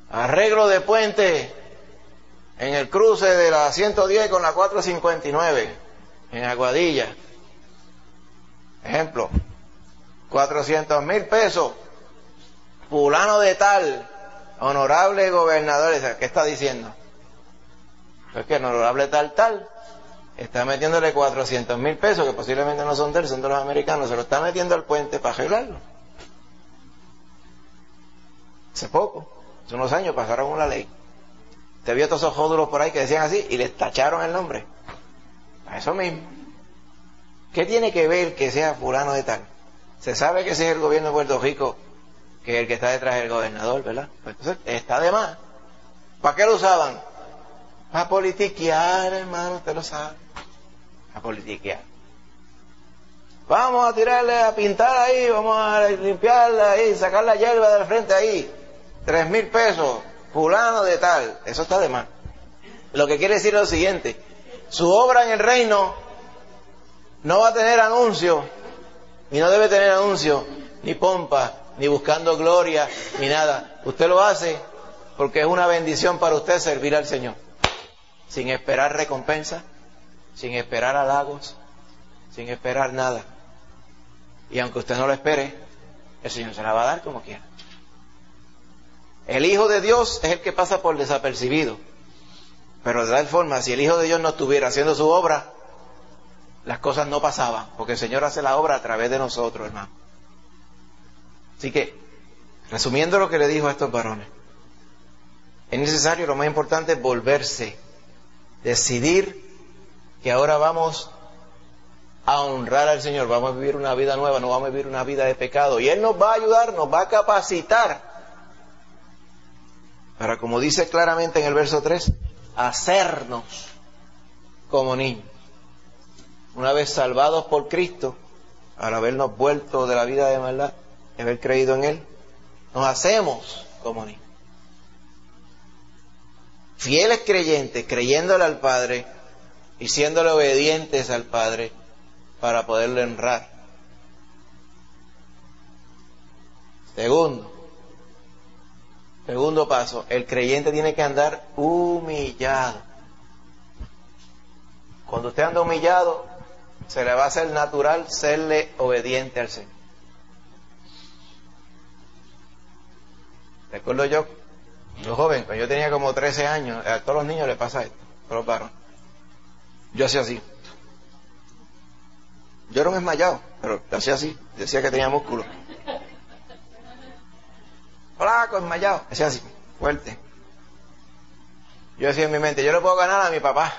Arreglo de puente en el cruce de la ciento diez con la cuatrocientos cincuenta y nueve, en Aguadilla. Ejemplo, cuatrocientos mil pesos, fulano de tal, honorable gobernador. ¿Qué está diciendo? Es que el honorable tal tal está metiéndole cuatrocientos mil pesos, que posiblemente no son de él, son de los americanos, se lo está metiendo al puente para arreglarlo. Hace poco, hace unos años, pasaron una ley. Usted vio todos esos jódulos por ahí que decían así y les tacharon el nombre. A eso mismo. ¿Qué tiene que ver que sea fulano de tal? Se sabe que ese es el gobierno de Puerto Rico, que es el que está detrás del gobernador, ¿verdad? Pues entonces está de más. ¿Para qué lo usaban? Para politiquear, hermano, usted lo sabe. A politiquear. Vamos a tirarle, a pintar ahí, vamos a limpiarla ahí, sacar la hierba del frente ahí. Tres mil pesos, fulano de tal. Eso está de más. Lo que quiere decir es lo siguiente: su obra en el reino no va a tener anuncio, y no debe tener anuncio, ni pompa, ni buscando gloria, ni nada. Usted lo hace porque es una bendición para usted servir al Señor, sin esperar recompensa, sin esperar halagos, sin esperar nada. Y aunque usted no lo espere, el Señor se la va a dar como quiera. El Hijo de Dios es el que pasa por desapercibido. Pero de tal forma, si el Hijo de Dios no estuviera haciendo su obra, las cosas no pasaban, porque el Señor hace la obra a través de nosotros, hermano. Así que, resumiendo lo que le dijo a estos varones, es necesario, lo más importante, volverse, decidir que ahora vamos a honrar al Señor, vamos a vivir una vida nueva, no vamos a vivir una vida de pecado, y Él nos va a ayudar, nos va a capacitar para, como dice claramente en el verso tres, hacernos como niños. Una vez salvados por Cristo, al habernos vuelto de la vida de maldad, haber creído en Él, nos hacemos como niños. Fieles creyentes, creyéndole al Padre y siéndole obedientes al Padre para poderle honrar. Segundo, segundo paso, el creyente tiene que andar humillado. Cuando usted anda humillado, se le va a hacer natural serle obediente al Señor. Recuerdo yo, yo joven, cuando yo tenía como trece años, a todos los niños les pasa esto, a los varones. Yo hacía así. Yo era un esmayado, pero hacía así, decía que tenía músculo. Flaco, esmayado, hacía así, fuerte. Yo decía en mi mente, yo le puedo ganar a mi papá.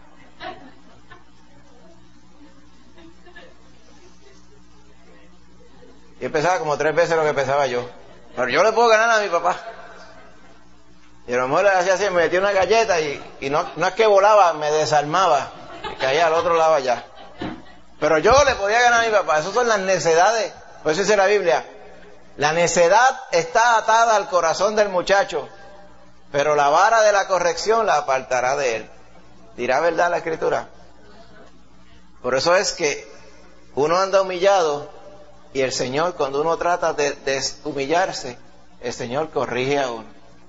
Y él pesaba como tres veces lo que pesaba yo. Pero yo le puedo ganar a mi papá. Y a lo mejor le hacía así, me metía una galleta y, y no, no es que volaba, me desarmaba. Y caía al otro lado allá. Pero yo le podía ganar a mi papá. Esas son las necedades. Por eso dice la Biblia, la necedad está atada al corazón del muchacho, pero la vara de la corrección la apartará de él. ¿Dirá verdad la Escritura? Por eso es que uno anda humillado, y el Señor, cuando uno trata de, de humillarse, el Señor corrige a uno.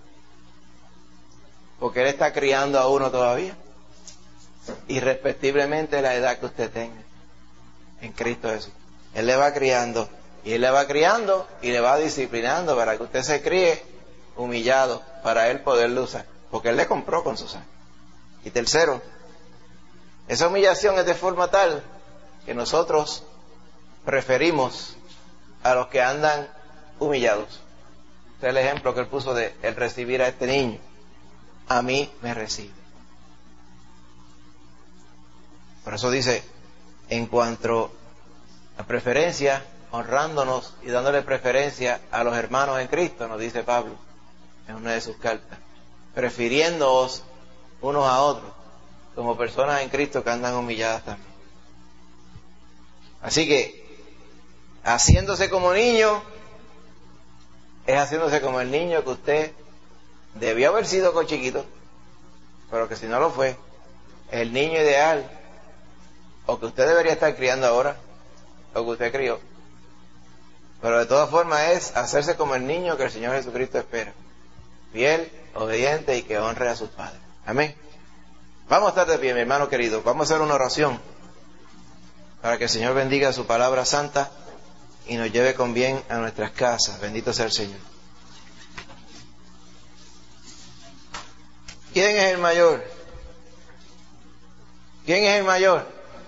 Porque Él está criando a uno todavía. Irrespectivamente la edad que usted tenga en Cristo Jesús. Él le va criando. Y Él le va criando y le va disciplinando para que usted se críe humillado, para Él poderlo usar. Porque Él le compró con su sangre. Y tercero, esa humillación es de forma tal que nosotros preferimos a los que andan humillados. Este es el ejemplo que él puso de el recibir a este niño. A mí me recibe. Por eso dice, en cuanto a preferencia, honrándonos y dándole preferencia a los hermanos en Cristo, nos dice Pablo en una de sus cartas, prefiriéndoos unos a otros como personas en Cristo que andan humilladas también. Así que haciéndose como niño es haciéndose como el niño que usted debió haber sido con chiquito, pero que si no lo fue, es el niño ideal, o que usted debería estar criando ahora, o que usted crió. Pero de todas formas es hacerse como el niño que el Señor Jesucristo espera. fiel, obediente y que honre a sus padres. Amén. Vamos a estar de pie, mi hermano querido. Vamos a hacer una oración para que el Señor bendiga su palabra santa y nos lleve con bien a nuestras casas. Bendito sea el Señor. ¿Quién es el mayor? ¿Quién es el mayor?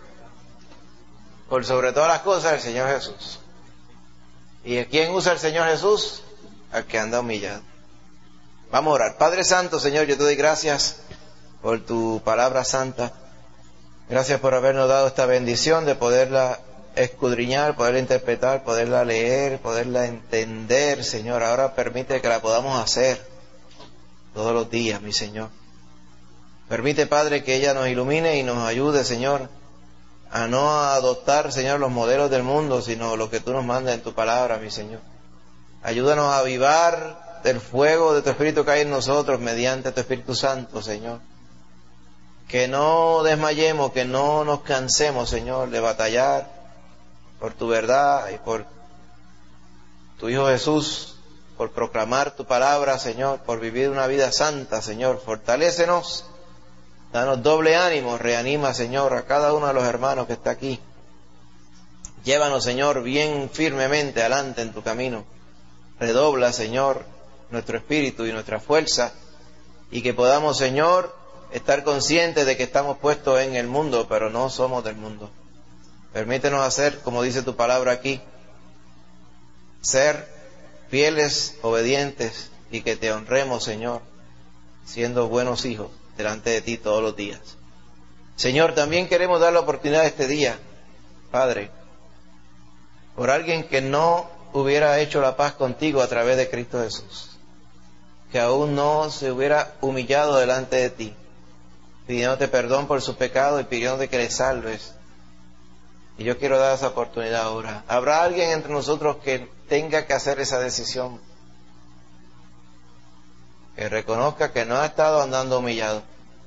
Por sobre todas las cosas, el Señor Jesús. ¿Y a quién usa el Señor Jesús? Al que anda humillado. Vamos a orar. Padre Santo, Señor, yo te doy gracias por tu palabra santa. Gracias por habernos dado esta bendición de poderla escudriñar, poderla interpretar, poderla leer, poderla entender, Señor. Ahora permite que la podamos hacer todos los días, mi Señor. Permite, Padre, que ella nos ilumine y nos ayude, Señor, a no adoptar, Señor, los modelos del mundo, sino lo que tú nos mandas en tu palabra, mi Señor. Ayúdanos a avivar el fuego de tu Espíritu que hay en nosotros mediante tu Espíritu Santo, Señor. Que no desmayemos, que no nos cansemos, Señor, de batallar por tu verdad y por tu Hijo Jesús, por proclamar tu palabra, Señor, por vivir una vida santa, Señor. Fortalécenos, danos doble ánimo, reanima, Señor, a cada uno de los hermanos que está aquí. Llévanos, Señor, bien firmemente adelante en tu camino. Redobla, Señor, nuestro espíritu y nuestra fuerza, y que podamos, Señor, estar conscientes de que estamos puestos en el mundo, pero no somos del mundo. Permítenos hacer, como dice tu palabra aquí, ser fieles, obedientes, y que te honremos, Señor, siendo buenos hijos delante de ti todos los días. Señor, también queremos dar la oportunidad este día, Padre, por alguien que no hubiera hecho la paz contigo a través de Cristo Jesús, que aún no se hubiera humillado delante de ti, pidiéndote perdón por su pecado y pidiéndote que le salves. Y yo quiero dar esa oportunidad ahora. ¿Habrá alguien entre nosotros que tenga que hacer esa decisión? Que reconozca que no ha estado andando humillado.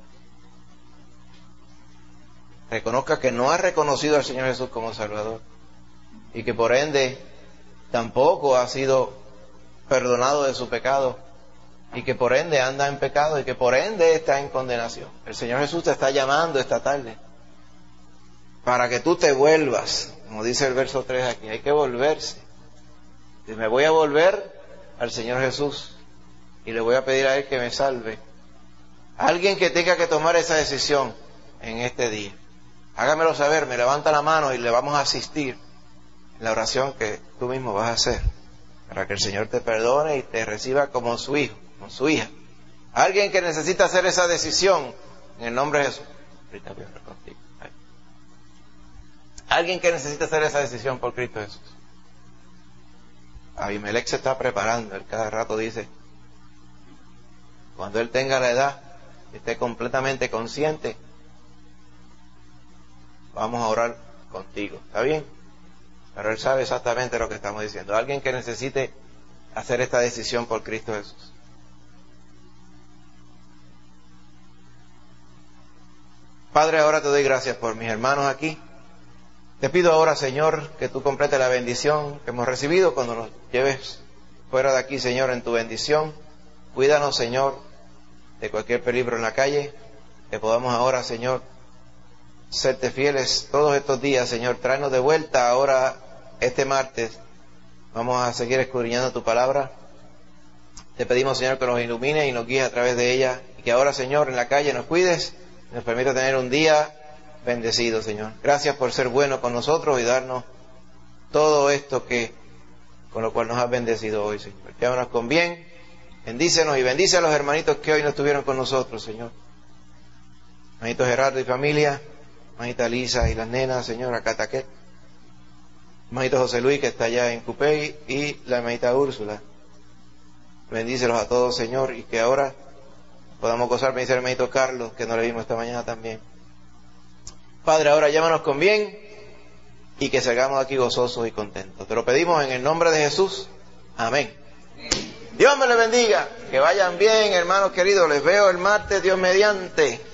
Reconozca que no ha reconocido al Señor Jesús como Salvador. Y que por ende tampoco ha sido perdonado de su pecado. Y que por ende anda en pecado y que por ende está en condenación. El Señor Jesús te está llamando esta tarde para que tú te vuelvas, como dice el verso tres aquí. Hay que volverse. Y me voy a volver al Señor Jesús y le voy a pedir a Él que me salve. Alguien que tenga que tomar esa decisión en este día, hágamelo saber, me levanta la mano y le vamos a asistir en la oración que tú mismo vas a hacer para que el Señor te perdone y te reciba como su hijo, como su hija. Alguien que necesita hacer esa decisión en el nombre de Jesús. Alguien que necesita hacer esa decisión por Cristo Jesús. Abimelech se está preparando, él cada rato dice, cuando él tenga la edad, esté completamente consciente, vamos a orar contigo, ¿está bien? Pero él sabe exactamente lo que estamos diciendo. Alguien que necesite hacer esta decisión por Cristo Jesús. Padre, ahora te doy gracias por mis hermanos aquí. Te pido ahora, Señor, que tú completes la bendición que hemos recibido cuando nos lleves fuera de aquí, Señor, en tu bendición. Cuídanos, Señor, de cualquier peligro en la calle. Que podamos ahora, Señor, serte fieles todos estos días, Señor. Tráenos de vuelta ahora este martes. Vamos a seguir escudriñando tu palabra. Te pedimos, Señor, que nos ilumine y nos guíes a través de ella. Y que ahora, Señor, en la calle nos cuides, nos permita tener un día bendecido, Señor. Gracias por ser bueno con nosotros y darnos todo esto que con lo cual nos has bendecido hoy, Señor. Llévanos con bien, bendícenos y bendice a los hermanitos que hoy no estuvieron con nosotros, Señor. Hermanito Gerardo y familia, hermanita Lisa y las nenas, Señor, acá Taquet, hermanito José Luis que está allá en Cupey y la hermanita Úrsula. Bendícelos a todos, Señor, y que ahora podamos gozar. Bendice al hermanito Carlos, que no le vimos esta mañana también. Padre, ahora llámanos con bien y que salgamos aquí gozosos y contentos. Te lo pedimos en el nombre de Jesús. Amén. Dios me les bendiga. Que vayan bien, hermanos queridos. Les veo el martes, Dios mediante.